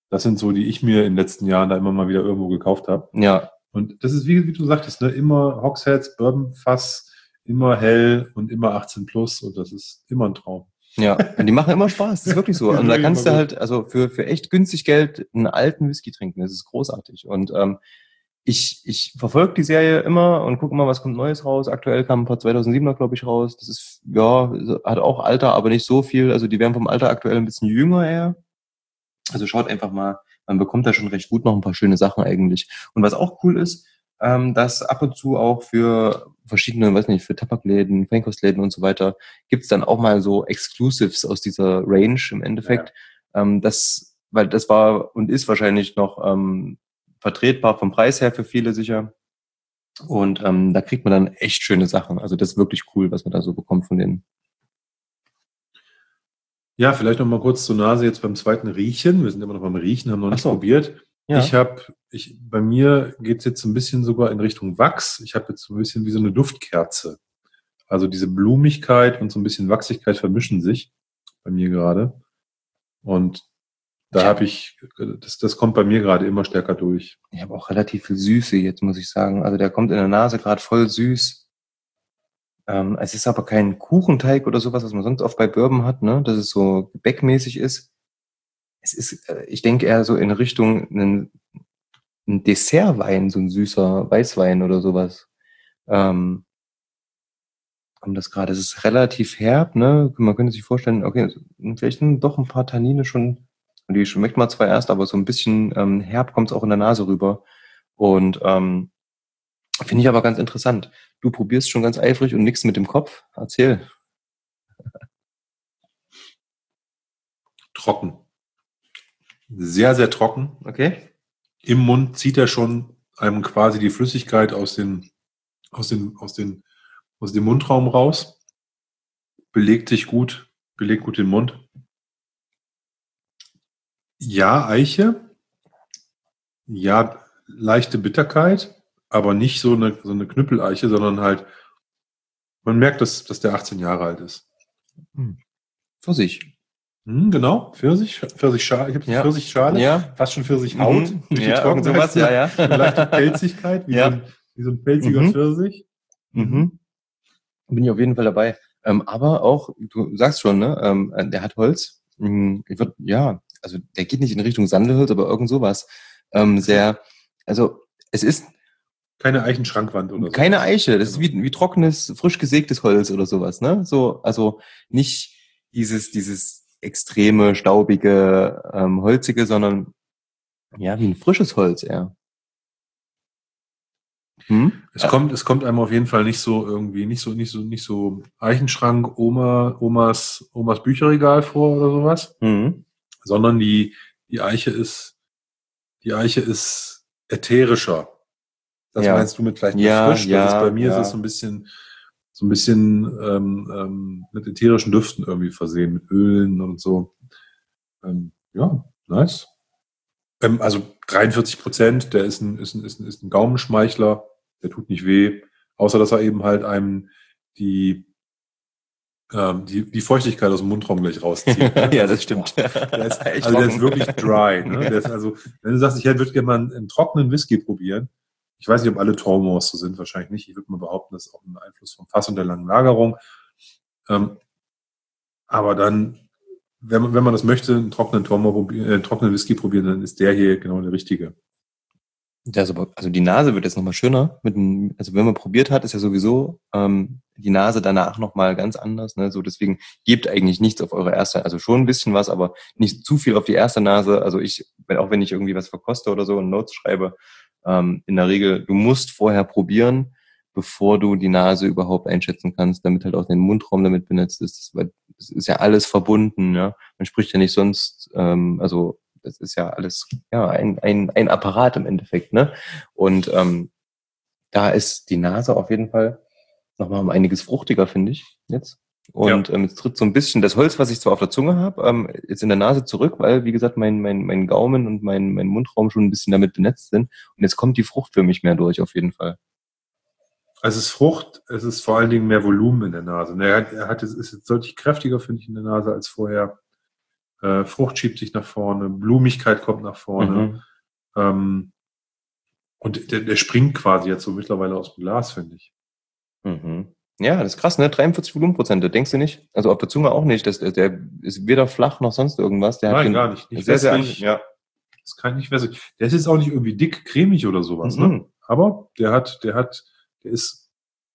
Das sind so, die ich mir in den letzten Jahren da immer mal wieder irgendwo gekauft habe. Ja. Und das ist, wie, wie du sagtest, ne, immer Hogsheads, Bourbon-Fass, immer hell und immer achtzehn plus und das ist immer ein Traum. Ja, und die machen immer Spaß, das ist wirklich so. Die sind Und da wirklich kannst du immer halt, also für, für echt günstig Geld einen alten Whisky trinken, das ist großartig. Und ähm, ich, ich verfolge die Serie immer und gucke immer, was kommt Neues raus. Aktuell kam ein paar zweitausendsiebener, glaube ich, raus. Das ist, ja, hat auch Alter, aber nicht so viel. Also die werden vom Alter aktuell ein bisschen jünger eher. Also schaut einfach mal, man bekommt da schon recht gut noch ein paar schöne Sachen eigentlich. Und was auch cool ist, ähm, dass ab und zu auch für verschiedene, weiß nicht, für Tabakläden, Feinkostläden und so weiter, gibt's dann auch mal so Exclusives aus dieser Range im Endeffekt. Ja. Ähm, das, weil das war und ist wahrscheinlich noch ähm, vertretbar vom Preis her für viele sicher. Und ähm, da kriegt man dann echt schöne Sachen. Also das ist wirklich cool, was man da so bekommt von denen. Ja, vielleicht noch mal kurz zur Nase jetzt beim zweiten Riechen. Wir sind immer noch beim Riechen, haben noch nicht Ach so. probiert. Ja. Ich habe, ich, bei mir geht's jetzt ein bisschen sogar in Richtung Wachs. Ich habe jetzt so ein bisschen wie so eine Duftkerze. Also diese Blumigkeit und so ein bisschen Wachsigkeit vermischen sich bei mir gerade. Und da habe ich, das, das kommt bei mir gerade immer stärker durch. Ich habe auch relativ viel Süße jetzt, muss ich sagen. Also der kommt in der Nase gerade voll süß. Ähm, es ist aber kein Kuchenteig oder sowas, was man sonst oft bei Bourbon hat, ne? Dass es so gebäckmäßig ist. Es ist, äh, ich denke eher so in Richtung einen, ein Dessertwein, so ein süßer Weißwein oder sowas. Ähm, kommt das gerade? Es ist relativ herb, ne? Man könnte sich vorstellen, okay, vielleicht sind doch ein paar Tannine schon, die schmeckt man zwar erst, aber so ein bisschen ähm, herb kommt es auch in der Nase rüber. Und ähm, finde ich aber ganz interessant. Du probierst schon ganz eifrig und nix mit dem Kopf. Erzähl. Trocken. Sehr, sehr trocken. Okay. Im Mund zieht er schon einem quasi die Flüssigkeit aus den, aus den, aus den, aus dem Mundraum raus. Belegt sich gut, belegt gut den Mund. Ja, Eiche. Ja, leichte Bitterkeit, aber nicht so eine, so eine Knüppeleiche, sondern halt, man merkt, dass, dass der achtzehn Jahre alt ist. Hm. Pfirsich. Hm, genau, Pfirsich, Pfirsichschale, ich habe Ja. Pfirsichschale, Ja. fast schon Pfirsichhaut, Mhm. durch die Ja, irgend Trockenheit, sowas, ja, ja. eine leichte Pelzigkeit, wie, Ja. so, ein, wie so ein pelziger Mhm. Pfirsich. Mhm. Bin ich auf jeden Fall dabei. Ähm, aber auch, du sagst schon, ne, ähm, äh, der hat Holz. Hm, Ich würd, ja, also der geht nicht in Richtung Sandelholz, aber irgend sowas. Ähm, sehr, also es ist Keine Eichenschrankwand oder so. keine Eiche, das ist Genau. wie, wie trockenes, frisch gesägtes Holz oder sowas, ne? So, also nicht dieses, dieses extreme, staubige, ähm, holzige, sondern ja, wie ein frisches Holz eher. Hm? Es Ja. kommt, es kommt einem auf jeden Fall nicht so irgendwie, nicht so, nicht so, nicht so Eichenschrank, Oma, Omas, Omas Bücherregal vor oder sowas, Mhm. sondern die, die Eiche ist, die Eiche ist ätherischer. Das Ja. meinst du mit vielleicht Ja, befrischt? Das ist bei ja, mir ist es so ja. ein bisschen, so ein bisschen ähm, ähm, mit ätherischen Düften irgendwie versehen, mit Ölen und so. Ähm, ja, nice. Ähm, also dreiundvierzig Prozent, der ist ein, ist ein, ist ein, ist ein Gaumenschmeichler, der tut nicht weh, außer dass er eben halt einem die, ähm, die, die Feuchtigkeit aus dem Mundraum gleich rauszieht. Ne? Ja, Also, das stimmt. boah, der ist, Echt also der ist trocken. wirklich dry. Ne? Der ist also, wenn du sagst, ich würde gerne mal einen, einen trockenen Whisky probieren, ich weiß nicht, ob alle Tormors so sind, wahrscheinlich nicht. Ich würde mal behaupten, das ist auch ein Einfluss vom Fass und der langen Lagerung. Ähm, aber dann, wenn man, wenn man das möchte, einen trockenen Tormor probieren, äh, einen trockenen Whisky probieren, dann ist der hier genau der richtige. Das aber, also die Nase wird jetzt nochmal schöner. Mit dem, also wenn man probiert hat, ist ja sowieso ähm, die Nase danach nochmal ganz anders. Ne? So deswegen gebt eigentlich nichts auf eure erste, also schon ein bisschen was, aber nicht zu viel auf die erste Nase. Also ich, wenn, auch wenn ich irgendwie was verkoste oder so und Notes schreibe, ähm, in der Regel, du musst vorher probieren, bevor du die Nase überhaupt einschätzen kannst, damit halt auch dein Mundraum damit benetzt ist. Weil es ist ja alles verbunden. Ja? Man spricht ja nicht sonst, ähm, also das ist ja alles ja ein, ein, ein Apparat im Endeffekt, ne? Und ähm, da ist die Nase auf jeden Fall nochmal um einiges fruchtiger, finde ich, jetzt. Und Ja. ähm, jetzt tritt so ein bisschen das Holz, was ich zwar auf der Zunge habe, ähm, jetzt in der Nase zurück, weil, wie gesagt, mein, mein, mein Gaumen und mein, mein Mundraum schon ein bisschen damit benetzt sind. Und jetzt kommt die Frucht für mich mehr durch, auf jeden Fall. Es ist Frucht, es ist vor allen Dingen mehr Volumen in der Nase. Er hat, er hat, es ist jetzt deutlich kräftiger, finde ich, in der Nase als vorher. äh, Frucht schiebt sich nach vorne, Blumigkeit kommt nach vorne. Mhm. Ähm, und der, der springt quasi jetzt so mittlerweile aus dem Glas, finde ich. Mhm. Ja, das ist krass, ne? dreiundvierzig Volumenprozente, denkst du nicht? Also auf der Zunge auch nicht. Das, der ist weder flach noch sonst irgendwas. Der hat Nein, den, gar nicht. Nicht sehr, sehr wässrig. an, ja. Das kann nicht wässrig. Der ist jetzt auch nicht irgendwie dick, cremig oder sowas, ne? Mhm. Aber der hat, der hat, der ist,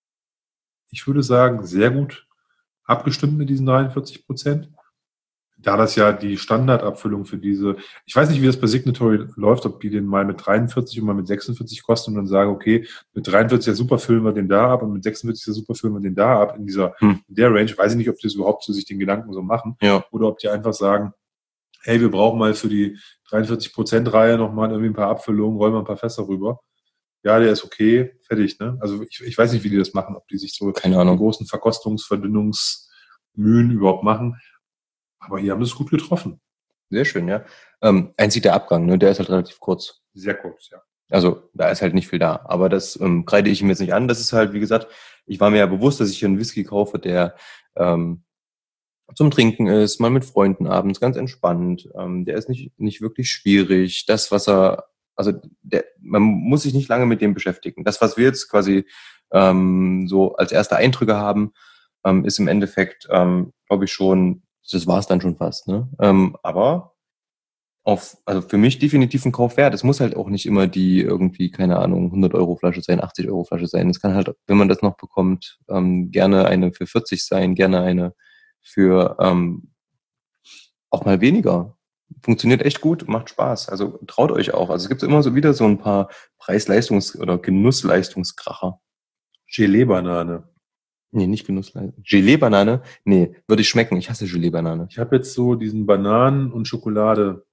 ich würde sagen, sehr gut abgestimmt mit diesen dreiundvierzig Prozent. Da das ja die Standardabfüllung für diese, ich weiß nicht, wie das bei Signatory läuft, ob die den mal mit dreiundvierzig und mal mit sechsundvierzig kosten und dann sagen, okay, mit dreiundvierzig ja super, füllen wir den da ab und mit sechsundvierzig ja super, füllen wir den da ab in dieser, Hm. in der Range. Weiß ich nicht, ob die das überhaupt zu sich den Gedanken so machen. Ja. Oder ob die einfach sagen, hey, wir brauchen mal für die dreiundvierzig Prozent Reihe nochmal irgendwie ein paar Abfüllungen, rollen wir ein paar Fässer rüber. Ja, der ist okay, fertig, ne? Also ich, ich weiß nicht, wie die das machen, ob die sich so Keine Ahnung. die großen Verkostungs-, Verdünnungsmühen überhaupt machen. Aber hier haben sie es gut getroffen. Sehr schön, ja. Ähm, einzig der Abgang, ne? Der ist halt relativ kurz. Sehr kurz, ja. Also da ist halt nicht viel da. Aber das ähm, kreide ich ihm jetzt nicht an. Das ist halt, wie gesagt, ich war mir ja bewusst, dass ich hier einen Whisky kaufe, der ähm, zum Trinken ist, mal mit Freunden abends, ganz entspannt. Ähm, der ist nicht nicht wirklich schwierig. Das, was er, also der, man muss sich nicht lange mit dem beschäftigen. Das, was wir jetzt quasi ähm, so als erste Eindrücke haben, ähm, ist im Endeffekt, ähm, glaube ich schon, das war es dann schon fast. Ne? Ähm, aber auf, also für mich definitiv ein Kauf wert. Es muss halt auch nicht immer die irgendwie, keine Ahnung, hundert Euro Flasche sein, achtzig Euro Flasche sein. Es kann halt, wenn man das noch bekommt, ähm, gerne eine für vierzig sein, gerne eine für ähm, auch mal weniger. Funktioniert echt gut, macht Spaß. Also traut euch auch. Also es gibt immer so wieder so ein paar Preis-Leistungs- oder Genuss-Leistungskracher. Gelee-Banane. Nee, nicht Genussleistung. Gelee-Banane? Nee, würde ich schmecken. Ich hasse Gelee-Banane. Ich habe jetzt so diesen Bananen und Schokolade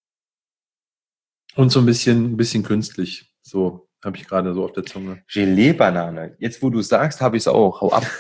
und so ein bisschen, ein bisschen künstlich. So habe ich gerade so auf der Zunge. Gelee-Banane. Jetzt, wo du sagst, habe ich es auch. Hau ab.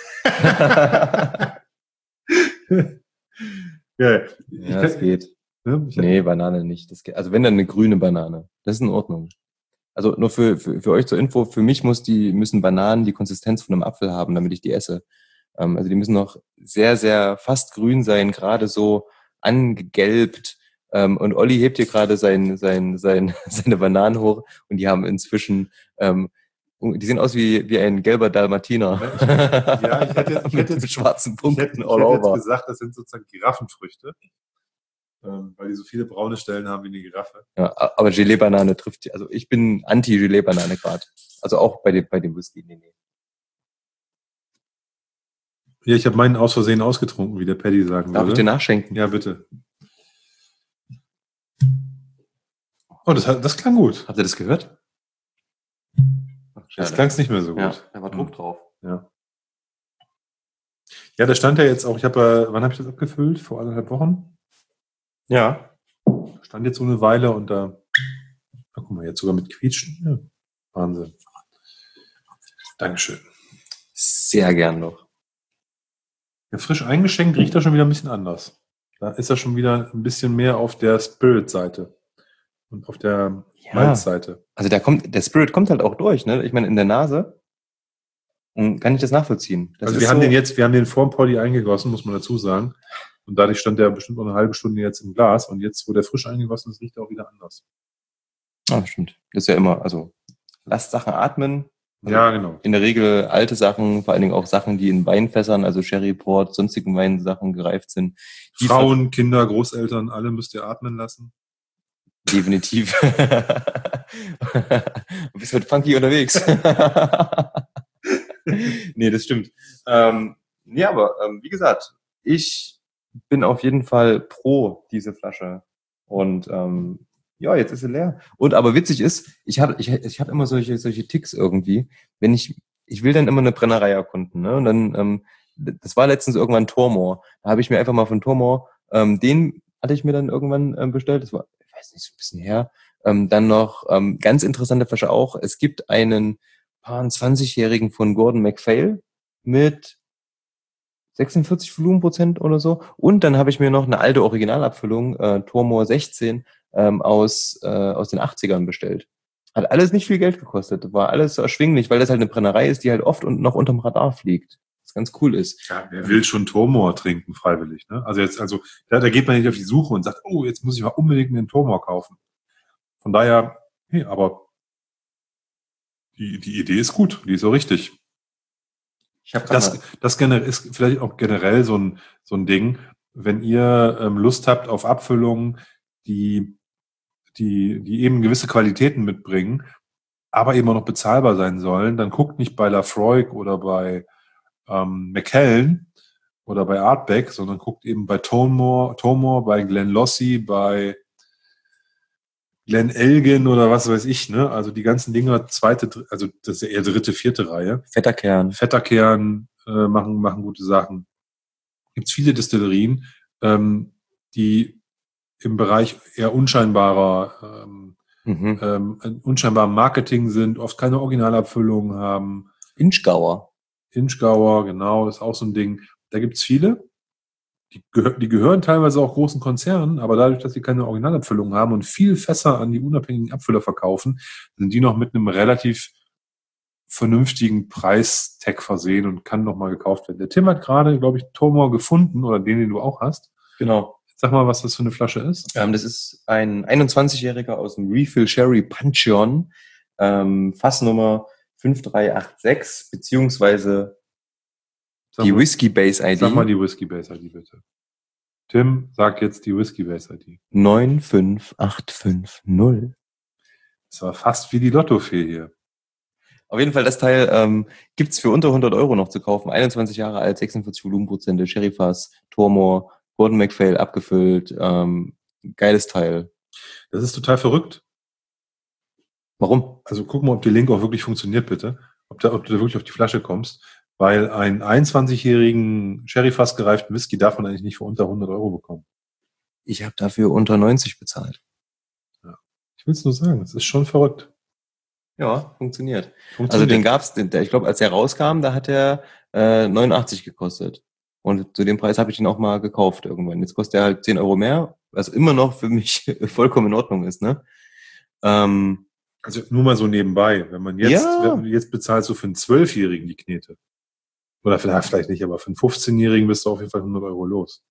Ja, Ja, das geht. Ne? Ich, Nee, Banane nicht. Das geht. Also wenn dann eine grüne Banane. Das ist in Ordnung. Also nur für, für, für euch zur Info, für mich muss die, müssen Bananen die Konsistenz von einem Apfel haben, damit ich die esse. Ähm, also die müssen noch sehr, sehr fast grün sein, gerade so angegelbt. Ähm, und Olli hebt hier gerade sein, sein, sein, seine Bananen hoch und die haben inzwischen, ähm, die sehen aus wie, wie ein gelber Dalmatiner. Ja, ich hätte, ich mit hätte jetzt, schwarzen ich Punkten hätte, ich all hätte jetzt over. gesagt, das sind sozusagen Giraffenfrüchte, ähm, weil die so viele braune Stellen haben wie eine Giraffe. Ja, aber Gelee-Banane trifft, also ich bin anti-Gelee-Banane gerade. Also auch bei dem, bei dem Whisky. Nee, nee. Ja, ich habe meinen aus Versehen ausgetrunken, wie der Paddy sagen Darf würde. ich dir nachschenken? Ja, bitte. Oh, das, hat- das klang gut. Habt ihr das gehört? Ach, Das schade. klang nicht mehr so Ja, gut. da war Druck drauf. Ja. Ja, da stand ja jetzt auch, ich habe, äh, wann habe ich das abgefüllt? Vor anderthalb Wochen. Ja. Stand jetzt so eine Weile und da, da guck mal, jetzt sogar mit Quietschen. Ja. Wahnsinn. Dankeschön. Sehr gern noch. Ja, frisch eingeschenkt riecht er schon wieder ein bisschen anders. Da ist er schon wieder ein bisschen mehr auf der Spirit-Seite und auf der Ja. Malz-Seite. Also da kommt, der Spirit kommt halt auch durch, ne? Ich meine, in der Nase m, kann ich das nachvollziehen. Das Also ist wir haben so, den jetzt, wir haben den vorm Poddy eingegossen, muss man dazu sagen. Und dadurch stand der bestimmt noch eine halbe Stunde jetzt im Glas. Und jetzt, wo der frisch eingegossen ist, riecht er auch wieder anders. Ah, stimmt. Das ist ja immer, also lasst Sachen atmen. Also Ja, genau. in der Regel alte Sachen, vor allen Dingen auch Sachen, die in Weinfässern, also Sherry, Port, sonstigen Weinsachen gereift sind. Die Frauen, Kinder, Großeltern, alle müsst ihr atmen lassen. Definitiv. Du bist heute funky unterwegs. Nee, das stimmt. Ähm, ja, aber ähm, wie gesagt, ich bin auf jeden Fall pro diese Flasche. Und ähm, ja, jetzt ist sie leer. Und aber witzig ist, ich habe ich, ich hab immer solche solche Ticks irgendwie, wenn ich ich will dann immer eine Brennerei erkunden, ne? Und dann ähm, das war letztens irgendwann Tormor. Da habe ich mir einfach mal von Tormor ähm, den hatte ich mir dann irgendwann ähm, bestellt. Das war, ich weiß nicht, so ein bisschen her. Ähm, dann noch ähm, ganz interessante Flasche auch. Es gibt einen paar zwanzigjährigen von Gordon MacPhail mit sechsundvierzig Volumenprozent oder so. Und dann habe ich mir noch eine alte Originalabfüllung, äh, Tormor sechzehn, ähm, aus, äh, aus den achtzigern bestellt. Hat alles nicht viel Geld gekostet. War alles so erschwinglich, weil das halt eine Brennerei ist, die halt oft und noch unterm Radar fliegt. was ganz cool ist. Ja, wer will schon Tormor trinken, freiwillig, ne? Also jetzt, also, da, da geht man nicht auf die Suche und sagt, oh, jetzt muss ich mal unbedingt einen Tormor kaufen. Von daher, hey, aber die, die Idee ist gut, die ist so richtig. Ich hab Das, das generell ist vielleicht auch generell so ein, so ein Ding, wenn ihr ähm, Lust habt auf Abfüllungen, die, die, die eben gewisse Qualitäten mitbringen, aber eben auch noch bezahlbar sein sollen, dann guckt nicht bei Lafroig oder bei ähm, Macallan oder bei Artback, sondern guckt eben bei Tomore, Tomore, bei Glenlossie, bei Glen Elgin oder was weiß ich, ne? Also die ganzen Dinger, zweite, also das ist ja eher dritte, vierte Reihe. Fetter Kern. Fetter Kern äh, machen, machen gute Sachen. Gibt es viele Destillerien, ähm, die im Bereich eher unscheinbarer, ähm, Mhm. ähm, unscheinbarem Marketing sind, oft keine Originalabfüllungen haben. Inchgauer. Inchgauer, genau, ist auch so ein Ding. Da gibt's viele. Die, gehör, die gehören teilweise auch großen Konzernen, aber dadurch, dass sie keine Originalabfüllung haben und viel Fässer an die unabhängigen Abfüller verkaufen, sind die noch mit einem relativ vernünftigen Preistag versehen und kann nochmal gekauft werden. Der Tim hat gerade, glaube ich, Tomor gefunden, oder den, den du auch hast. Genau. Sag mal, was das für eine Flasche ist. Ähm, das ist ein einundzwanzigjähriger aus dem Refill Sherry Pantheon, ähm, Fassnummer fünf drei acht sechs, beziehungsweise Sag die mal, Whisky Base I D. Sag mal die Whisky Base I D, bitte. Tim, sag jetzt die Whisky Base I D. neun fünf acht fünf null. Das war fast wie die Lottofee hier. Auf jeden Fall, das Teil ähm, gibt's für unter hundert Euro noch zu kaufen. einundzwanzig Jahre alt, sechsundvierzig Volumenprozente, Sherryfass, Tormor, Gordon MacPhail abgefüllt. Ähm, geiles Teil. Das ist total verrückt. Warum? Also guck mal, ob die Link auch wirklich funktioniert, bitte. Ob, da, ob du da wirklich auf die Flasche kommst. Weil einen einundzwanzigjährigen Sherryfass gereiften Whisky darf man eigentlich nicht für unter hundert Euro bekommen. Ich habe dafür unter neunzig bezahlt. Ja. Ich will es nur sagen, es ist schon verrückt. Ja, funktioniert. funktioniert. Also den gab's, den, der, ich glaube, als der rauskam, da hat er äh, neunundachtzig gekostet. Und zu dem Preis habe ich ihn auch mal gekauft irgendwann. Jetzt kostet er halt zehn Euro mehr, was immer noch für mich vollkommen in Ordnung ist, ne? Ähm, Also nur mal so nebenbei, wenn man jetzt, Ja. wenn, jetzt bezahlst du für einen Zwölfjährigen die Knete. Oder vielleicht, vielleicht nicht, aber für einen fünfzehnjährigen bist du auf jeden Fall hundert Euro los.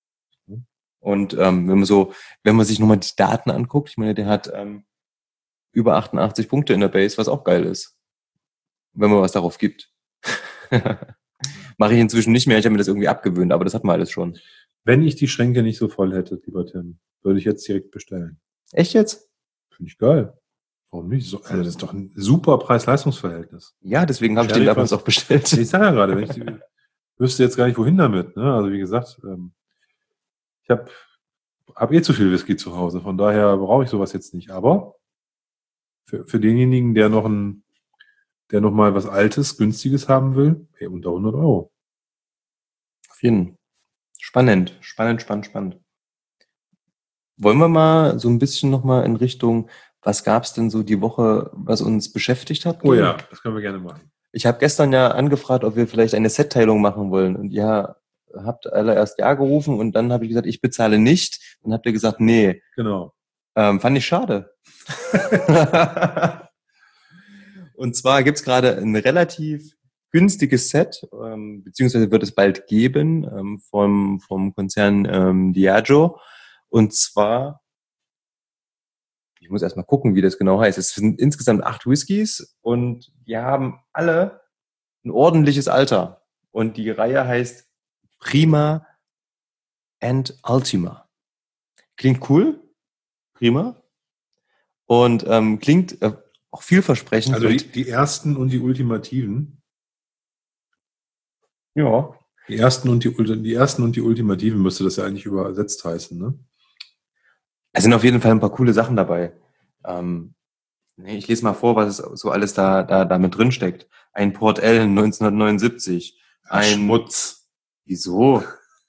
und ähm, wenn man so, wenn man sich nochmal die Daten anguckt, ich meine, der hat ähm, über achtundachtzig Punkte in der Base, was auch geil ist. Wenn man was darauf gibt. Mache ich inzwischen nicht mehr, ich habe mir das irgendwie abgewöhnt, aber das hat man alles schon. Wenn ich die Schränke nicht so voll hätte, lieber Tim, würde ich jetzt direkt bestellen. Echt jetzt? Finde ich geil. Warum nicht? So, also das ist doch ein super Preis-Leistungs-Verhältnis. Ja, deswegen habe ich den Sherry damals Fass. auch bestellt. Ich sage ja gerade, wenn ich die, wüsste jetzt gar nicht, wohin damit. Ne? Also wie gesagt, ähm, ich habe hab eh zu viel Whisky zu Hause, von daher brauche ich sowas jetzt nicht. Aber für, für denjenigen, der noch ein, der noch mal was Altes, Günstiges haben will, hey, unter hundert Euro. Auf jeden Fall. Spannend, spannend, spannend, spannend. Wollen wir mal so ein bisschen nochmal in Richtung, was gab's denn so die Woche, was uns beschäftigt hat? Oh ja, das können wir gerne machen. Ich habe gestern ja angefragt, ob wir vielleicht eine Set-Teilung machen wollen. Und ihr habt allererst ja gerufen und dann habe ich gesagt, ich bezahle nicht. Und habt ihr gesagt, nee. Genau. Ähm, fand ich schade. Und zwar gibt's gerade ein relativ günstiges Set, ähm, beziehungsweise wird es bald geben, ähm, vom, vom Konzern ähm, Diageo. Und zwar, ich muss erstmal gucken, wie das genau heißt. Es sind insgesamt acht Whiskys und die haben alle ein ordentliches Alter. Und die Reihe heißt Prima and Ultima. Klingt cool. Prima. Und ähm, klingt äh, auch vielversprechend. Also die, die ersten und die ultimativen. Ja. Die ersten und die, die ersten und die ultimativen müsste das ja eigentlich übersetzt heißen, ne? Es sind auf jeden Fall ein paar coole Sachen dabei. Ähm, ich lese mal vor, was so alles da, da, da mit drin steckt. Ein Port Ellen neunzehnhundertneunundsiebzig. Ein Schmutz. Wieso?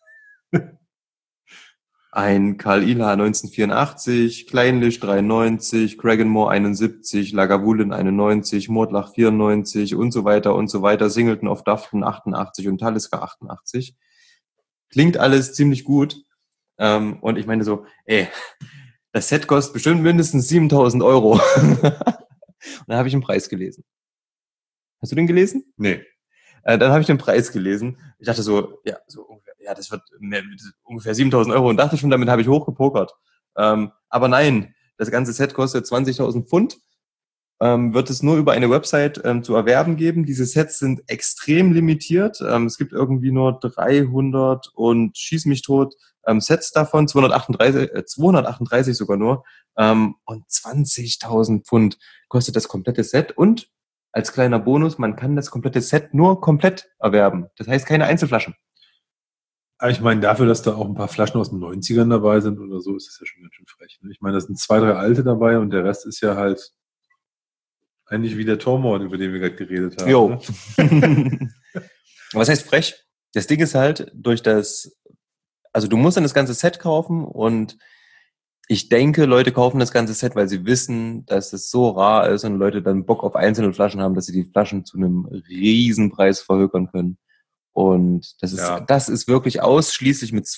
Ein Carl Ila neunzehnhundertvierundachtzig, Kleinlich dreiundneunzig, Cragganmore einundsiebzig, Lagavulin einundneunzig, Mordlach vierundneunzig und so weiter und so weiter, Singleton of Dufton achtundachtzig und Talisker achtundachtzig. Klingt alles ziemlich gut. Ähm, und ich meine so, ey, das Set kostet bestimmt mindestens siebentausend Euro. Und da habe ich einen Preis gelesen. Hast du den gelesen? Nee. Äh, dann habe ich den Preis gelesen. Ich dachte so, ja, so ungefähr, ja, das wird mehr, ungefähr siebentausend Euro und dachte schon, damit habe ich hochgepokert. Ähm, aber nein, das ganze Set kostet zwanzigtausend Pfund. Ähm, wird es nur über eine Website ähm, zu erwerben geben. Diese Sets sind extrem limitiert. Ähm, es gibt irgendwie nur dreihundert und schieß mich tot ähm, Sets davon, zweihundertachtunddreißig, äh, zweihundertachtunddreißig sogar nur. Ähm, und zwanzigtausend Pfund kostet das komplette Set. Und als kleiner Bonus, man kann das komplette Set nur komplett erwerben. Das heißt keine Einzelflaschen. Aber ich meine, dafür, dass da auch ein paar Flaschen aus den neunzigern dabei sind oder so, ist das ja schon ganz schön frech. Ne? Ich meine, da sind zwei, drei alte dabei und der Rest ist ja halt eigentlich wie der Tormord, über den wir gerade geredet haben. Jo. Ne? Was heißt frech? Das Ding ist halt, durch das, also du musst dann das ganze Set kaufen und ich denke, Leute kaufen das ganze Set, weil sie wissen, dass es so rar ist und Leute dann Bock auf einzelne Flaschen haben, dass sie die Flaschen zu einem riesen Preis verhökern können. Und das ist, Ja. das ist wirklich ausschließlich mit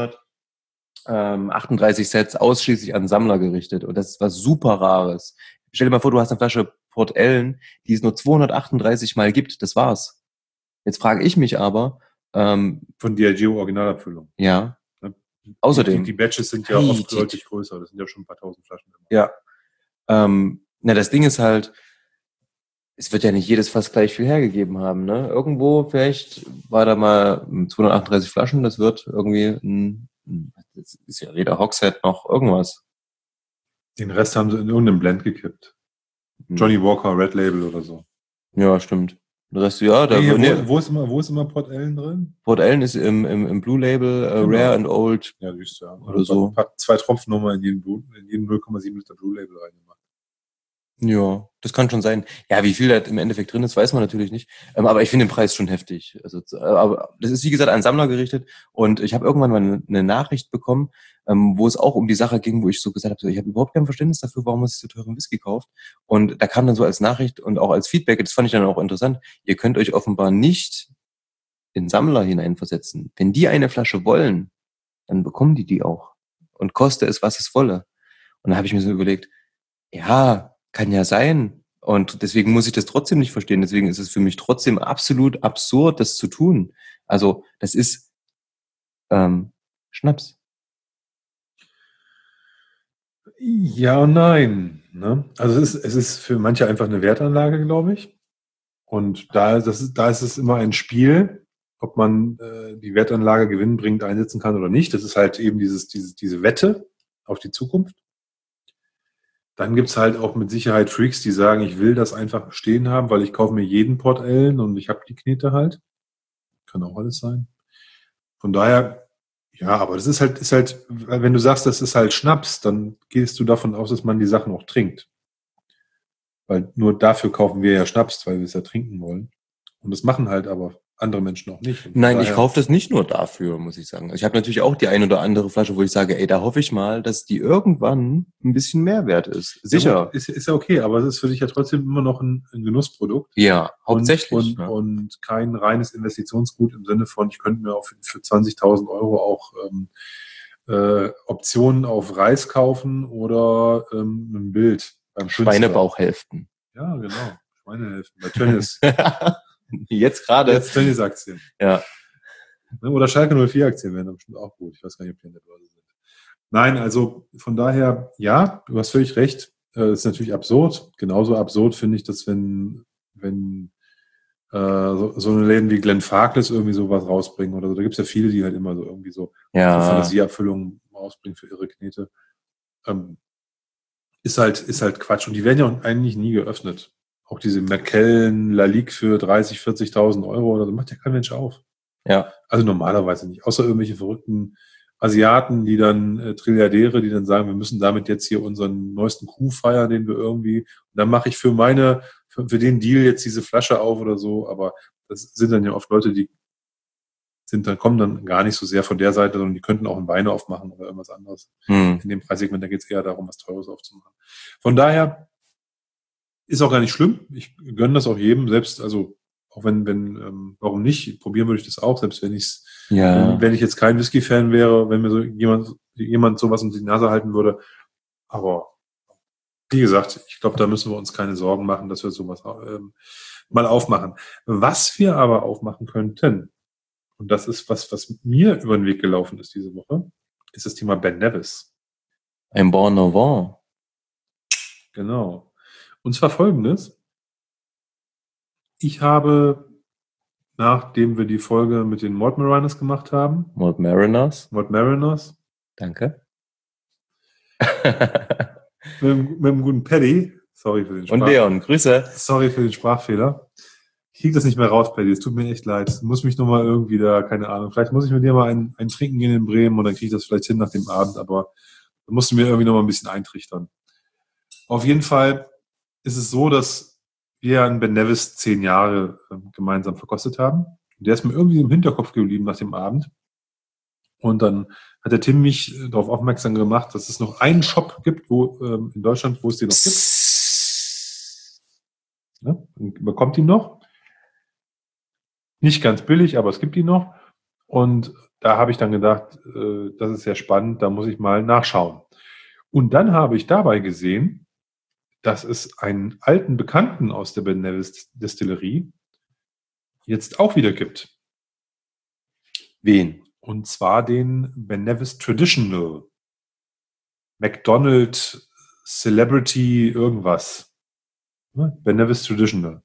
zweihundertachtunddreißig Sets ausschließlich an Sammler gerichtet. Und das ist was super Rares. Stell dir mal vor, du hast eine Flasche Port Ellen, die es nur zweihundertachtunddreißig Mal gibt. Das war's. Jetzt frage ich mich aber, ähm, Von Diageo Originalabfüllung. ja, Ne? außerdem. Die, die Batches sind ja Hey, oft die- deutlich größer. Das sind ja schon ein paar tausend Flaschen. Immer. Ja. Ähm, na, das Ding ist halt, es wird ja nicht jedes Fass gleich viel hergegeben haben, ne? Irgendwo vielleicht war da mal zweihundertachtunddreißig Flaschen, das wird irgendwie ein, ein das ist ja weder Hogshead noch irgendwas. Den Rest haben sie in irgendeinem Blend gekippt. Johnny Walker, Red Label oder so. Ja, stimmt. Der Rest, ja, da Hey, wo, nee, wo, ist immer, wo ist immer Port Ellen drin? Port Ellen ist im, im, im Blue Label äh, Genau. Rare and Old. Ja, siehst du ja. Oder so. Ein paar, zwei Tropfen nochmal in jeden, Blue, in jeden null Komma sieben Liter Blue Label reingemacht. Ja, das kann schon sein. Ja, wie viel da im Endeffekt drin ist, weiß man natürlich nicht. Ähm, aber ich finde den Preis schon heftig. Also, äh, aber das ist wie gesagt an Sammler gerichtet. Und ich habe irgendwann mal eine, eine Nachricht bekommen, ähm, wo es auch um die Sache ging, wo ich so gesagt habe, so, ich habe überhaupt kein Verständnis dafür, warum man sich so teuren Whisky kauft. Und da kam dann so als Nachricht und auch als Feedback, das fand ich dann auch interessant, ihr könnt euch offenbar nicht in Sammler hineinversetzen. Wenn die eine Flasche wollen, dann bekommen die die auch. Und koste es, was es wolle. Und da habe ich mir so überlegt, ja, kann ja sein. Und deswegen muss ich das trotzdem nicht verstehen. Deswegen ist es für mich trotzdem absolut absurd, das zu tun. Also das ist ähm, Schnaps. Ja und nein. Ne? Also es ist, es ist für manche einfach eine Wertanlage, glaube ich. Und da, das ist, da ist es immer ein Spiel, ob man äh, die Wertanlage gewinnbringend einsetzen kann oder nicht. Das ist halt eben dieses, dieses, diese Wette auf die Zukunft. Dann gibt's halt auch mit Sicherheit Freaks, die sagen, ich will das einfach stehen haben, weil ich kaufe mir jeden Port Ellen und ich habe die Knete halt. Kann auch alles sein. Von daher, ja, aber das ist halt, ist halt, wenn du sagst, das ist halt Schnaps, dann gehst du davon aus, dass man die Sachen auch trinkt. Weil nur dafür kaufen wir ja Schnaps, weil wir es ja trinken wollen. Und das machen halt aber andere Menschen auch nicht. Und von Nein, ich daher- kaufe das nicht nur dafür, muss ich sagen. Also ich habe natürlich auch die ein oder andere Flasche, wo ich sage, ey, da hoffe ich mal, dass die irgendwann ein bisschen mehr wert ist. Sicher. Ja, gut, ist, ist ja okay, aber es ist für dich ja trotzdem immer noch ein, ein Genussprodukt. Ja, hauptsächlich. Und, und, ja. und kein reines Investitionsgut im Sinne von, ich könnte mir auch für, für zwanzigtausend Euro auch ähm, äh, Optionen auf Reis kaufen oder ähm, ein Bild beim Künstler. Schweinebauchhälften. Ja, genau. Schweinehälften. Bei Tennis. Jetzt gerade. Jetzt Tennisaktien. Ja. Oder Schalke null vier Aktien wären dann bestimmt auch gut. Ich weiß gar nicht, ob die in der Börse sind. Nein, also von daher, ja, du hast völlig recht. Das ist natürlich absurd. Genauso absurd finde ich, dass wenn, wenn äh, so, so eine Läden wie Glenfarclas irgendwie sowas rausbringen oder so. Da gibt es ja viele, die halt immer so irgendwie so, Ja. so Fantasieabfüllungen rausbringen für ihre Knete. Ähm, ist halt, ist halt Quatsch. Und die werden ja auch eigentlich nie geöffnet. Auch diese Macallan Lalique für dreißig, vierzigtausend Euro oder so, macht ja kein Mensch auf. Ja. Also normalerweise nicht. Außer irgendwelche verrückten Asiaten, die dann, äh, Trilliardäre, die dann sagen, wir müssen damit jetzt hier unseren neuesten Coup feiern, den wir irgendwie, und dann mache ich für meine, für, für den Deal jetzt diese Flasche auf oder so. Aber das sind dann ja oft Leute, die sind dann, kommen dann gar nicht so sehr von der Seite, sondern die könnten auch ein Wein aufmachen oder irgendwas anderes. Hm. In dem Preissegment, da geht es eher darum, was Teures aufzumachen. Von daher ist auch gar nicht schlimm. Ich gönne das auch jedem, selbst, also auch wenn, wenn, ähm, warum nicht? Probieren würde ich das auch, selbst wenn ich Ja. wenn, wenn ich jetzt kein Whisky-Fan wäre, wenn mir so jemand, jemand sowas unter die Nase halten würde. Aber wie gesagt, ich glaube, da müssen wir uns keine Sorgen machen, dass wir sowas ähm, mal aufmachen. Was wir aber aufmachen könnten, und das ist was, was mir über den Weg gelaufen ist diese Woche, ist das Thema Ben Nevis. Ein Bon Novant. Genau. Und zwar folgendes. Ich habe, nachdem wir die Folge mit den Malt Mariners gemacht haben, Malt Mariners. Malt Mariners, Danke. mit, dem- mit dem guten Paddy, sorry für den Und Leon, Grüße. Sorry für den Sprachfehler. Ich kriege das nicht mehr raus, Paddy. Es tut mir echt leid. Ich muss mich nochmal irgendwie da, keine Ahnung. Vielleicht muss ich mit dir mal ein, ein Trinken gehen in Bremen und dann kriege ich das vielleicht hin nach dem Abend, aber da musst du mir irgendwie nochmal ein bisschen eintrichtern. Auf jeden Fall ist es so, dass wir einen Ben Nevis zehn Jahre äh, gemeinsam verkostet haben. Und der ist mir irgendwie im Hinterkopf geblieben nach dem Abend. Und dann hat der Tim mich äh, darauf aufmerksam gemacht, dass es noch einen Shop gibt, wo ähm, in Deutschland, wo es den noch gibt. Ne? Und bekommt ihn noch. Nicht ganz billig, aber es gibt ihn noch. Und da habe ich dann gedacht, äh, das ist sehr spannend, da muss ich mal nachschauen. Und dann habe ich dabei gesehen, dass es einen alten Bekannten aus der Ben Nevis Distillerie jetzt auch wieder gibt. Wen? Und zwar den Ben Nevis Traditional. McDonald Celebrity irgendwas. Ne? Ben Nevis Traditional.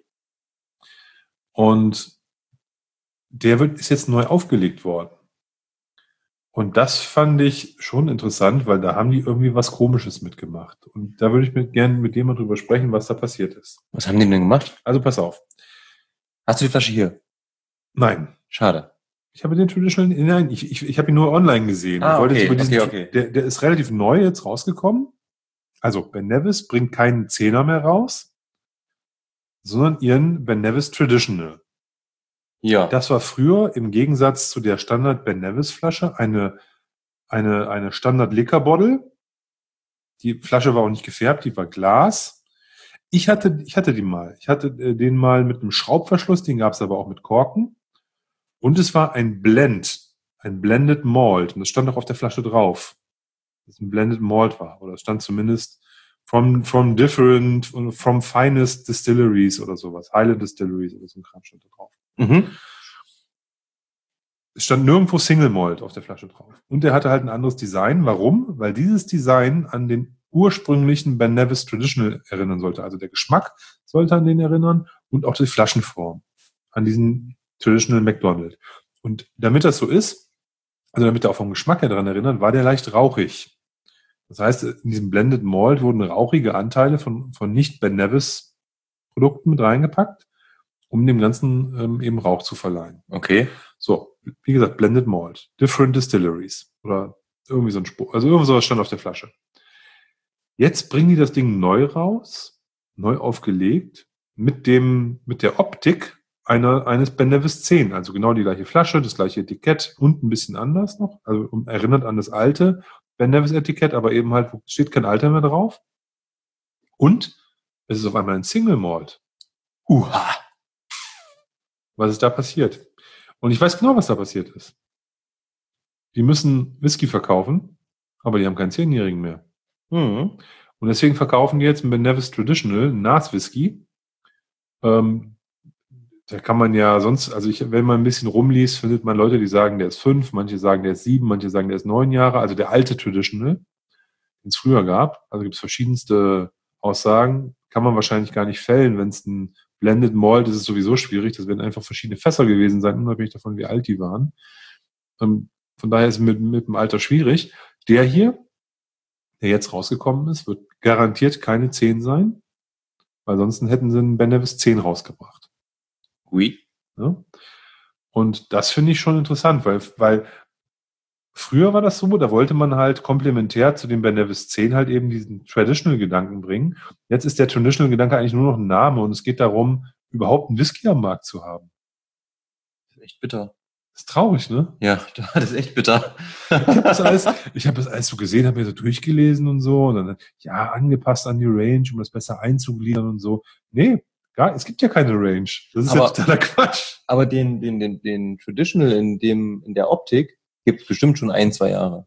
Und der wird, ist jetzt neu aufgelegt worden. Und das fand ich schon interessant, weil da haben die irgendwie was Komisches mitgemacht. Und da würde ich mit, gerne mit dir mal drüber sprechen, was da passiert ist. Was haben die denn gemacht? Also pass auf. Hast du die Flasche hier? Nein. Schade. Ich habe den Traditional, nein, ich, ich, ich habe ihn nur online gesehen. Ah, ich wollte okay, jetzt über diesen, okay, okay. Der, der ist relativ neu jetzt rausgekommen. Also Ben Nevis bringt keinen Zehner mehr raus, sondern ihren Ben Nevis Traditional. Ja. Das war früher im Gegensatz zu der Standard Ben Nevis Flasche eine, eine, eine Standard Liquor Bottle. Die Flasche war auch nicht gefärbt, die war Glas. Ich hatte, ich hatte die mal. Ich hatte äh, den mal mit einem Schraubverschluss, den gab es aber auch mit Korken. Und es war ein Blend, ein Blended Malt. Und das stand auch auf der Flasche drauf, dass es ein Blended Malt war. Oder es stand zumindest from, from different, from finest distilleries oder sowas. Highland Distilleries oder so ein Kram stand da drauf. Mhm. Es stand nirgendwo Single Malt auf der Flasche drauf. Und der hatte halt ein anderes Design. Warum? Weil dieses Design an den ursprünglichen Ben Nevis Traditional erinnern sollte. Also der Geschmack sollte an den erinnern und auch die Flaschenform an diesen Traditional McDonald. Und damit das so ist, also damit er auch vom Geschmack her daran erinnert, war der leicht rauchig. Das heißt, in diesem Blended Malt wurden rauchige Anteile von, von nicht Ben Nevis Produkten mit reingepackt, um dem Ganzen ähm, eben Rauch zu verleihen. Okay. So, wie gesagt, Blended Malt, Different Distilleries oder irgendwie so ein Spruch. Also irgendwas stand auf der Flasche. Jetzt bringen die das Ding neu raus, neu aufgelegt, mit dem, mit der Optik einer, eines Ben Nevis zehn. Also genau die gleiche Flasche, das gleiche Etikett und ein bisschen anders noch. Also erinnert an das alte Ben Nevis Etikett, aber eben halt steht kein Alter mehr drauf. Und es ist auf einmal ein Single Malt. Uha. Was ist da passiert? Und ich weiß genau, was da passiert ist. Die müssen Whisky verkaufen, aber die haben keinen Zehnjährigen mehr. Mhm. Und deswegen verkaufen die jetzt einen Ben Nevis Traditional, einen Nas-Whisky. Ähm, da kann man ja sonst, also ich, wenn man ein bisschen rumliest, findet man Leute, die sagen, der ist fünf, manche sagen, der ist sieben, manche sagen, der ist neun Jahre. Also der alte Traditional, den es früher gab. Also gibt es verschiedenste Aussagen. Kann man wahrscheinlich gar nicht fällen, wenn es ein Blended Malt ist, ist es sowieso schwierig. Das werden einfach verschiedene Fässer gewesen sein, unabhängig davon, wie alt die waren. Ähm, von daher ist es mit, mit dem Alter schwierig. Der hier, der jetzt rausgekommen ist, wird garantiert keine zehn sein, weil sonst hätten sie einen Ben Nevis zehn rausgebracht. Oui. Ja? Und das finde ich schon interessant, weil, weil früher war das so, da wollte man halt komplementär zu dem Ben Nevis zehn halt eben diesen Traditional-Gedanken bringen. Jetzt ist der Traditional-Gedanke eigentlich nur noch ein Name und es geht darum, überhaupt einen Whisky am Markt zu haben. Das ist echt bitter. Das ist traurig, ne? Ja, das ist echt bitter. Ich habe das alles, ich habe das alles so gesehen, habe mir so durchgelesen und so und dann, ja, angepasst an die Range, um das besser einzugliedern und so. Nee, gar, es gibt ja keine Range. Das ist aber, ja totaler Quatsch. Aber den, den, den, den Traditional in dem, in der Optik gibt es bestimmt schon ein, zwei Jahre.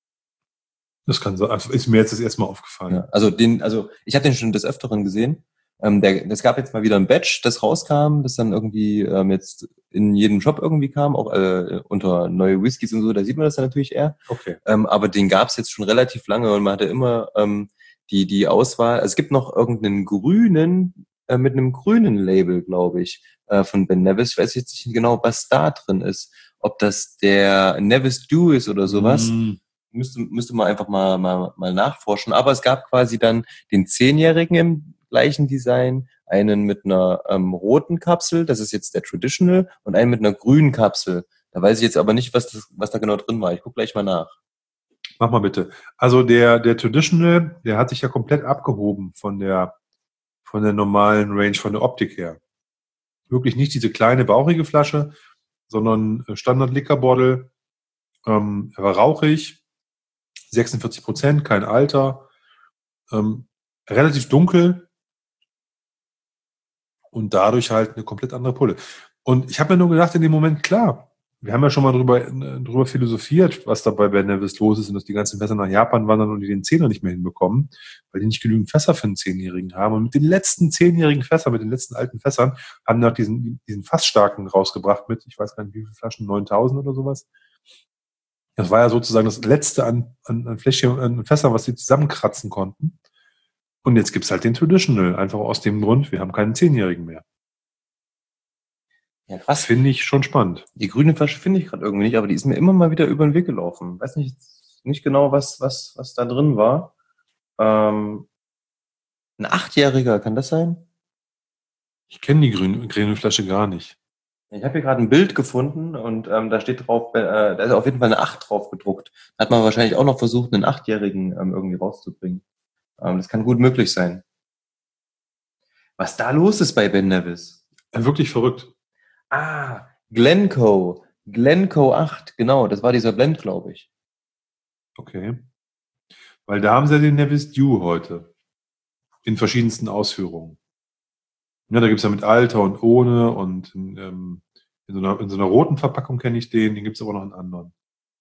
Das kann so, also ist mir jetzt das erste Mal aufgefallen. Ja, also den, also ich habe den schon des Öfteren gesehen Ähm, der, es gab jetzt mal wieder ein Batch, das rauskam, das dann irgendwie ähm, jetzt in jedem Shop irgendwie kam, auch äh, unter neue Whiskys und so, da sieht man das dann natürlich eher. Okay. Ähm, aber den gab es jetzt schon relativ lange und man hatte immer ähm, die, die Auswahl. Also es gibt noch irgendeinen grünen, äh, mit einem grünen Label, glaube ich, äh, von Ben Nevis. Ich weiß jetzt nicht genau, was da drin ist. Ob das der Nevis Dew ist oder sowas. Mm. Müsste, müsste man einfach mal, mal, mal nachforschen. Aber es gab quasi dann den Zehnjährigen im gleichen Design, einen mit einer ähm, roten Kapsel, das ist jetzt der Traditional, und einen mit einer grünen Kapsel. Da weiß ich jetzt aber nicht, was, das, was da genau drin war. Ich gucke gleich mal nach. Mach mal bitte. Also der, der Traditional, der hat sich ja komplett abgehoben von der, von der normalen Range, von der Optik her. Wirklich nicht diese kleine, bauchige Flasche, sondern Standard Liquor Bottle. Ähm, er war rauchig, sechsundvierzig Prozent, kein Alter, ähm, relativ dunkel und dadurch halt eine komplett andere Pulle. Und ich habe mir nur gedacht in dem Moment, klar, wir haben ja schon mal drüber, drüber philosophiert, was da bei Ben Nevis los ist und dass die ganzen Fässer nach Japan wandern und die den Zehner nicht mehr hinbekommen, weil die nicht genügend Fässer für einen Zehnjährigen haben. Und mit den letzten zehnjährigen Fässern, mit den letzten alten Fässern, haben die auch diesen, diesen Fassstarken rausgebracht mit, ich weiß gar nicht, wie viele Flaschen, neuntausend oder sowas. Das war ja sozusagen das letzte an, an, an Fläschchen, an Fässern, was sie zusammenkratzen konnten. Und jetzt gibt's halt den Traditional, einfach aus dem Grund, wir haben keinen Zehnjährigen mehr. Ja, krass. Finde ich schon spannend. Die grüne Flasche finde ich gerade irgendwie nicht, aber die ist mir immer mal wieder über den Weg gelaufen. Weiß nicht, nicht genau, was, was, was da drin war. Ähm, ein Achtjähriger, kann das sein? Ich kenne die grüne, grüne Flasche gar nicht. Ich habe hier gerade ein Bild gefunden und ähm, da steht drauf, äh, da ist auf jeden Fall eine acht drauf gedruckt. Da hat man wahrscheinlich auch noch versucht, einen Achtjährigen ähm, irgendwie rauszubringen. Ähm, das kann gut möglich sein. Was da los ist bei Ben Nevis? Ja, wirklich verrückt. Ah, Glencoe. Glencoe acht, genau, das war dieser Blend, glaube ich. Okay. Weil da haben sie ja den Nevis Dew heute. In verschiedensten Ausführungen. Ja, da gibt's ja mit Alter und ohne und ähm, in, so einer, in so einer roten Verpackung kenne ich den, den gibt's aber noch in anderen.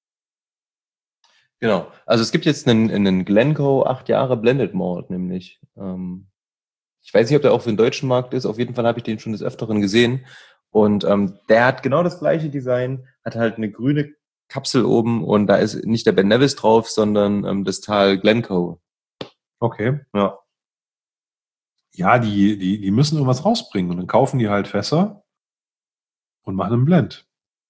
Genau. Also es gibt jetzt einen, einen Glencoe acht Jahre Blended Malt, nämlich. Ähm, ich weiß nicht, ob der auch für den deutschen Markt ist. Auf jeden Fall habe ich den schon des Öfteren gesehen. Und ähm, der hat genau das gleiche Design, hat halt eine grüne Kapsel oben und da ist nicht der Ben Nevis drauf, sondern ähm, das Tal Glencoe. Okay. Ja. Ja, die, die, die müssen irgendwas rausbringen und dann kaufen die halt Fässer und machen einen Blend.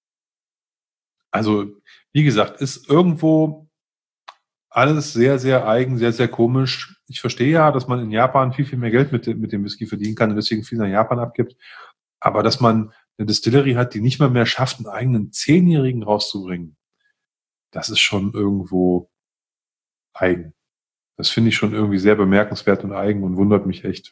Also, wie gesagt, ist irgendwo alles sehr, sehr eigen, sehr, sehr komisch. Ich verstehe ja, dass man in Japan viel, viel mehr Geld mit, mit dem Whisky verdienen kann und deswegen viel nach Japan abgibt. Aber dass man eine Distillery hat, die nicht mal mehr schafft, einen eigenen Zehnjährigen rauszubringen, das ist schon irgendwo eigen. Das finde ich schon irgendwie sehr bemerkenswert und eigen und wundert mich echt.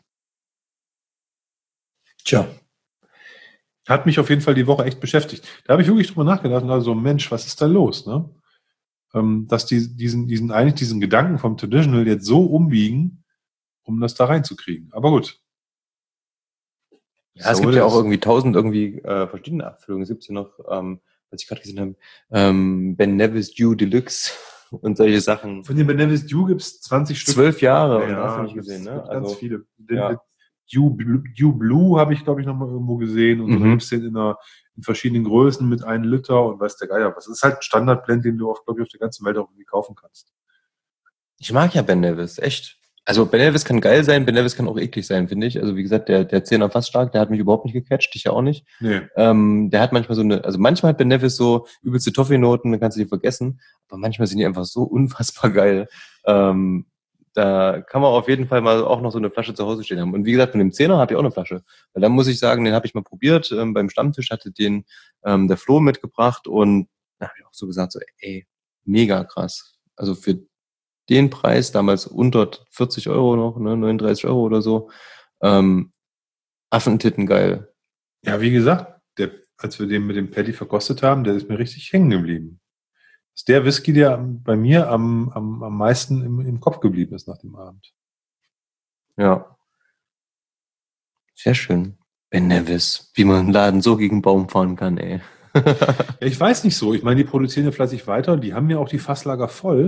Tja. Hat mich auf jeden Fall die Woche echt beschäftigt. Da habe ich wirklich drüber nachgedacht und also, Mensch, was ist da los, ne? Ähm, dass die diesen, diesen, eigentlich diesen Gedanken vom Traditional jetzt so umbiegen, um das da reinzukriegen. Aber gut. Ja, es So gibt ja ist. auch irgendwie tausend irgendwie äh, verschiedene Abfüllungen. Es gibt ja noch, ähm, was ich gerade gesehen habe, ähm, Ben Nevis Dew Deluxe und solche Sachen. Von den Ben Nevis Dew gibt es zwanzig Stück. Zwölf Jahre und Ja, hast du nicht gibt's- gesehen, ne? gibt ganz Also, viele. Den, ja. den Dew, Blue- Dew Blue habe ich, glaube ich, noch mal irgendwo gesehen. Und so, Mhm. da gibt es den in, einer, in verschiedenen Größen mit einem Liter und weiß der Geier was. Das ist halt ein Standardblend, den du, glaube ich, auf der ganzen Welt auch irgendwie kaufen kannst. Ich mag ja Ben Nevis, echt. Also Ben Nevis kann geil sein, Ben Nevis kann auch eklig sein, finde ich. Also wie gesagt, der, der Zehner fast stark, der hat mich überhaupt nicht gecatcht, dich ja auch nicht. Nee. Ähm, der hat manchmal so eine, also manchmal hat Ben Nevis so übelste Toffee-Noten, dann kannst du die vergessen. Aber manchmal sind die einfach so unfassbar geil. Ähm, da kann man auf jeden Fall mal auch noch so eine Flasche zu Hause stehen haben. Und wie gesagt, von dem Zehner habe ich auch eine Flasche. Weil da muss ich sagen, den habe ich mal probiert. Ähm, beim Stammtisch hatte den ähm, der Flo mitgebracht und da habe ich auch so gesagt, so ey, mega krass. Also für den Preis, damals unter vierzig Euro noch, ne, neununddreißig Euro oder so, ähm, Affentitten geil. Ja, wie gesagt, der, als wir den mit dem Paddy verkostet haben, der ist mir richtig hängen geblieben. Das ist der Whisky, der bei mir am, am, am meisten im, im Kopf geblieben ist nach dem Abend. Ja. Sehr schön. Ben Nevis, wie man einen Laden so gegen den Baum fahren kann, ey. Ja, ich weiß nicht so. Ich meine, die produzieren ja fleißig weiter und die haben ja auch die Fasslager voll.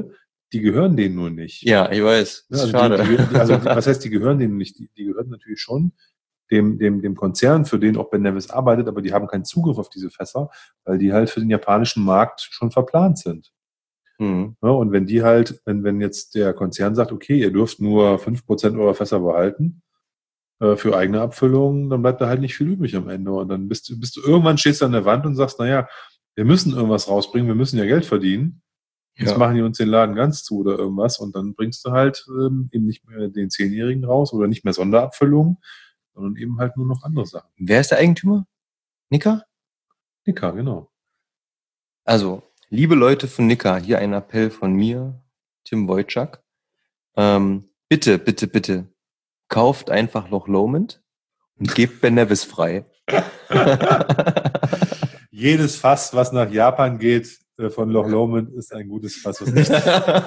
die gehören denen nur nicht. Ja, ich weiß. Ja, also Schade. Die, die, also die, was heißt, die gehören denen nicht? Die, die gehören natürlich schon dem, dem, dem Konzern, für den auch Ben Nevis arbeitet, aber die haben keinen Zugriff auf diese Fässer, weil die halt für den japanischen Markt schon verplant sind. Mhm. Ja, und wenn die halt, wenn, wenn jetzt der Konzern sagt, okay, ihr dürft nur fünf Prozent eurer Fässer behalten, äh, für eigene Abfüllungen, dann bleibt da halt nicht viel übrig am Ende. Und dann bist du, bist du irgendwann stehst du an der Wand und sagst, naja, wir müssen irgendwas rausbringen, wir müssen ja Geld verdienen. Jetzt Ja. machen die uns den Laden ganz zu oder irgendwas und dann bringst du halt ähm, eben nicht mehr den Zehnjährigen raus oder nicht mehr Sonderabfüllungen, sondern eben halt nur noch andere Sachen. Wer ist der Eigentümer? Nika? Nika, genau. Also, liebe Leute von Nika, hier ein Appell von mir, Tim Wojcik. Ähm, bitte, bitte, bitte, kauft einfach Loch Lomond und gebt Ben Nevis frei. Jedes Fass, was nach Japan geht, äh, von Loch Lomond, ist ein gutes Fass, was nicht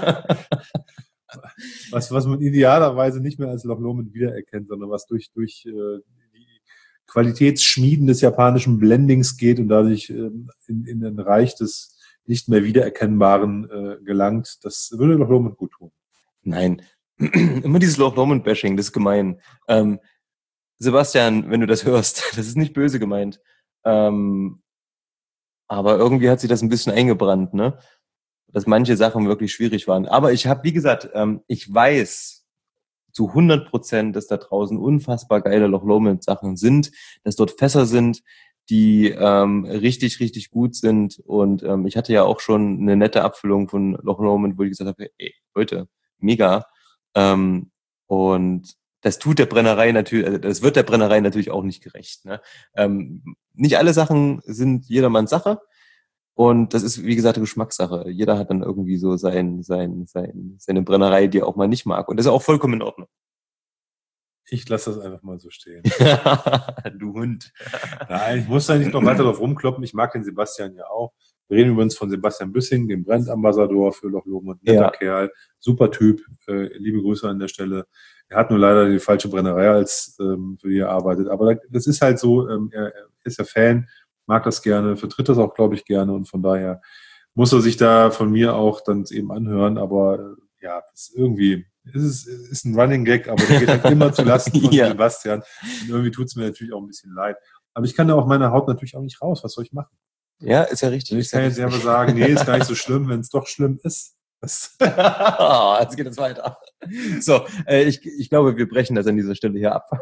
was, was man idealerweise nicht mehr als Loch Lomond wiedererkennt, sondern was durch, durch äh, die Qualitätsschmieden des japanischen Blendings geht und dadurch ähm, in, in ein Reich des nicht mehr Wiedererkennbaren äh, gelangt. Das würde Loch Lomond gut tun. Nein, immer dieses Loch Lomond-Bashing, das ist gemein. Ähm, Sebastian, wenn du das hörst, das ist nicht böse gemeint. Ähm, aber irgendwie hat sich das ein bisschen eingebrannt, ne? Dass manche Sachen wirklich schwierig waren. Aber ich habe, wie gesagt, ähm, ich weiß zu hundert Prozent, dass da draußen unfassbar geile Loch Lomond Sachen sind, dass dort Fässer sind, die ähm, richtig, richtig gut sind. Und ähm, ich hatte ja auch schon eine nette Abfüllung von Loch Lomond, wo ich gesagt habe, ey, Leute, mega. Ähm, und das tut der Brennerei natürlich, also das wird der Brennerei natürlich auch nicht gerecht. Ne? Ähm, nicht alle Sachen sind jedermanns Sache. Und das ist, wie gesagt, eine Geschmackssache. Jeder hat dann irgendwie so sein, sein, sein, seine Brennerei, die er auch mal nicht mag. Und das ist auch vollkommen in Ordnung. Ich lasse das einfach mal so stehen. Du Hund. Nein, ich muss da nicht noch weiter drauf rumkloppen. Ich mag den Sebastian ja auch. Wir reden übrigens von Sebastian Büssing, dem Brandambassador für Loch Lomond. Netter Ja. Kerl, super Typ. Äh, liebe Grüße an der Stelle. Er hat nur leider die falsche Brennerei, als ähm, für die er arbeitet. Aber das ist halt so, ähm, er, er ist ja Fan, mag das gerne, vertritt das auch, glaube ich, gerne. Und von daher muss er sich da von mir auch dann eben anhören. Aber äh, ja, das ist irgendwie, es ist, ist ein Running Gag, aber der geht halt immer zu Lasten von Ja. Sebastian. Und irgendwie tut es mir natürlich auch ein bisschen leid. Aber ich kann da auch meine Haut natürlich auch nicht raus. Was soll ich machen? Ja, ist ja richtig. Ich kann jetzt ja aber sagen, nee, ist gar nicht so schlimm, wenn es doch schlimm ist. Das Oh, jetzt geht es weiter. So, äh, ich, ich glaube, wir brechen das an dieser Stelle hier ab.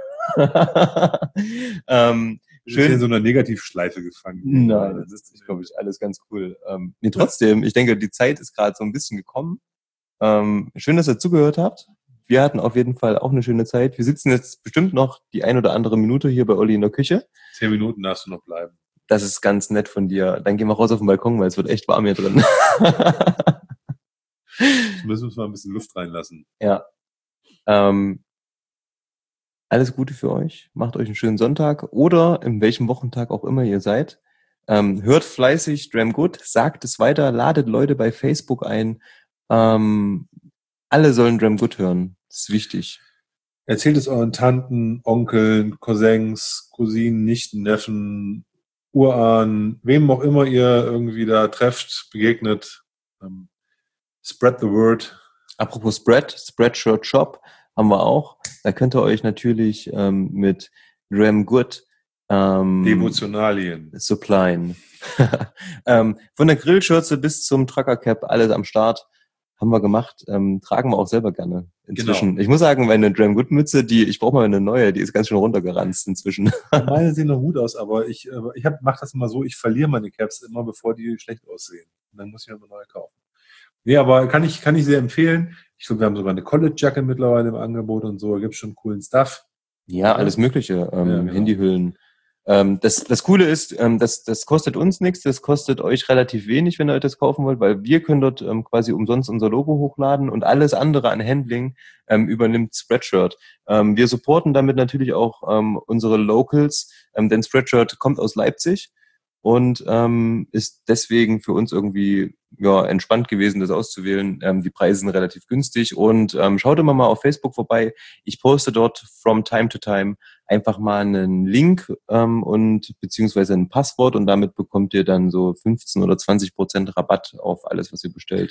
ähm, ist hier in schön. so einer Negativschleife gefangen. Nein, das ist, glaube ich, alles ganz cool. Ähm, nee, trotzdem, ich denke, die Zeit ist gerade so ein bisschen gekommen. Ähm, schön, dass ihr zugehört habt. Wir hatten auf jeden Fall auch eine schöne Zeit. Wir sitzen jetzt bestimmt noch die ein oder andere Minute hier bei Olli in der Küche. Zehn Minuten darfst du noch bleiben. Das ist ganz nett von dir. Dann gehen wir raus auf den Balkon, weil es wird echt warm hier drin. Jetzt müssen wir uns mal ein bisschen Luft reinlassen. Ja. Ähm, alles Gute für euch. Macht euch einen schönen Sonntag oder in welchem Wochentag auch immer ihr seid. Ähm, hört fleißig Dram Good, sagt es weiter, ladet Leute bei Facebook ein. Ähm, alle sollen Dram Good hören. Das ist wichtig. Erzählt es euren Tanten, Onkeln, Cousins, Cousinen, Nichten, Neffen, Urahnen, wem auch immer ihr irgendwie da trefft, begegnet. Ähm, spread the word. Apropos Spread, Spreadshirt Shop haben wir auch. Da könnt ihr euch natürlich ähm, mit Dram Good ähm, Devotionalien. supplyen. ähm, von der Grillschürze bis zum Trucker Cap, alles am Start. Haben wir gemacht. Ähm, tragen wir auch selber gerne inzwischen. Genau. Ich muss sagen, meine Dram Good Mütze, die, ich brauche mal eine neue, die ist ganz schön runtergeranzt inzwischen. Meine sehen noch gut aus, aber ich, äh, ich mache das immer so, ich verliere meine Caps immer, bevor die schlecht aussehen. Und dann muss ich mir immer neue kaufen. Nee, aber kann ich, kann ich sehr empfehlen. Ich glaube, wir haben sogar eine College-Jacke mittlerweile im Angebot und so. Da gibt es schon coolen Stuff. Ja, alles Mögliche. Ähm, Ja, genau. Handyhüllen. Ähm, das, das Coole ist, ähm, das, das kostet uns nichts, das kostet euch relativ wenig, wenn ihr euch das kaufen wollt, weil wir können dort ähm, quasi umsonst unser Logo hochladen und alles andere an Handling ähm, übernimmt Spreadshirt. Ähm, wir supporten damit natürlich auch ähm, unsere Locals, ähm, denn Spreadshirt kommt aus Leipzig und ähm, ist deswegen für uns irgendwie ja entspannt gewesen, das auszuwählen. Ähm, die Preise sind relativ günstig und ähm, schaut immer mal auf Facebook vorbei. Ich poste dort from time to time einfach mal einen Link ähm, und beziehungsweise ein Passwort und damit bekommt ihr dann so fünfzehn oder zwanzig Prozent Rabatt auf alles, was ihr bestellt.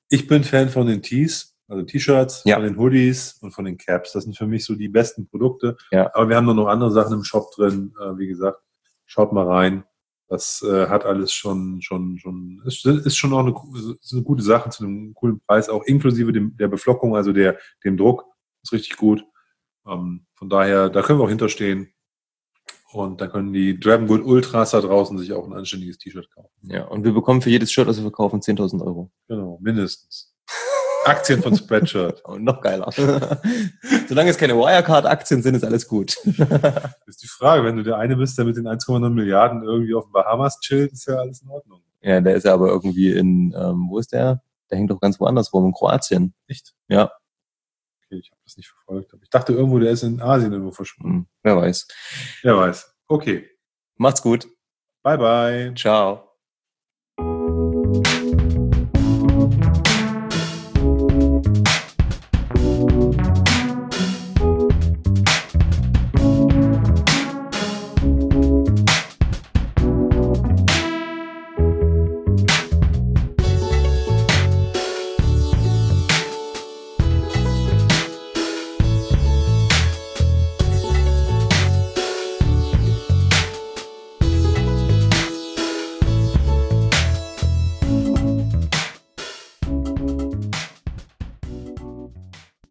Ich bin Fan von den Tees, also T-Shirts, Ja. von den Hoodies und von den Caps. Das sind für mich so die besten Produkte. Ja. Aber wir haben noch andere Sachen im Shop drin. Äh, wie gesagt, schaut mal rein. Das äh, hat alles schon, schon, schon, ist, ist schon auch eine, ist eine gute Sache zu einem coolen Preis, auch inklusive dem, der Beflockung, also der, dem Druck. Ist richtig gut. Ähm, von daher, da können wir auch hinterstehen. Und da können die Dragonwood Ultras da draußen sich auch ein anständiges T-Shirt kaufen. Ja, und wir bekommen für jedes Shirt, das wir verkaufen, zehntausend Euro. Genau, mindestens. Aktien von Spreadshirt. Und noch geiler. Solange es keine Wirecard-Aktien sind, ist alles gut. Das ist die Frage, wenn du der eine bist, der mit den eins Komma neun Milliarden irgendwie auf den Bahamas chillt, ist ja alles in Ordnung. Ja, der ist ja aber irgendwie in, ähm, wo ist der? Der hängt doch ganz woanders rum, in Kroatien. Echt? Ja. Okay, ich habe das nicht verfolgt. Ich dachte irgendwo, der ist in Asien irgendwo verschwunden. Hm, wer weiß. Wer weiß. Okay. Macht's gut. Bye, bye. Ciao.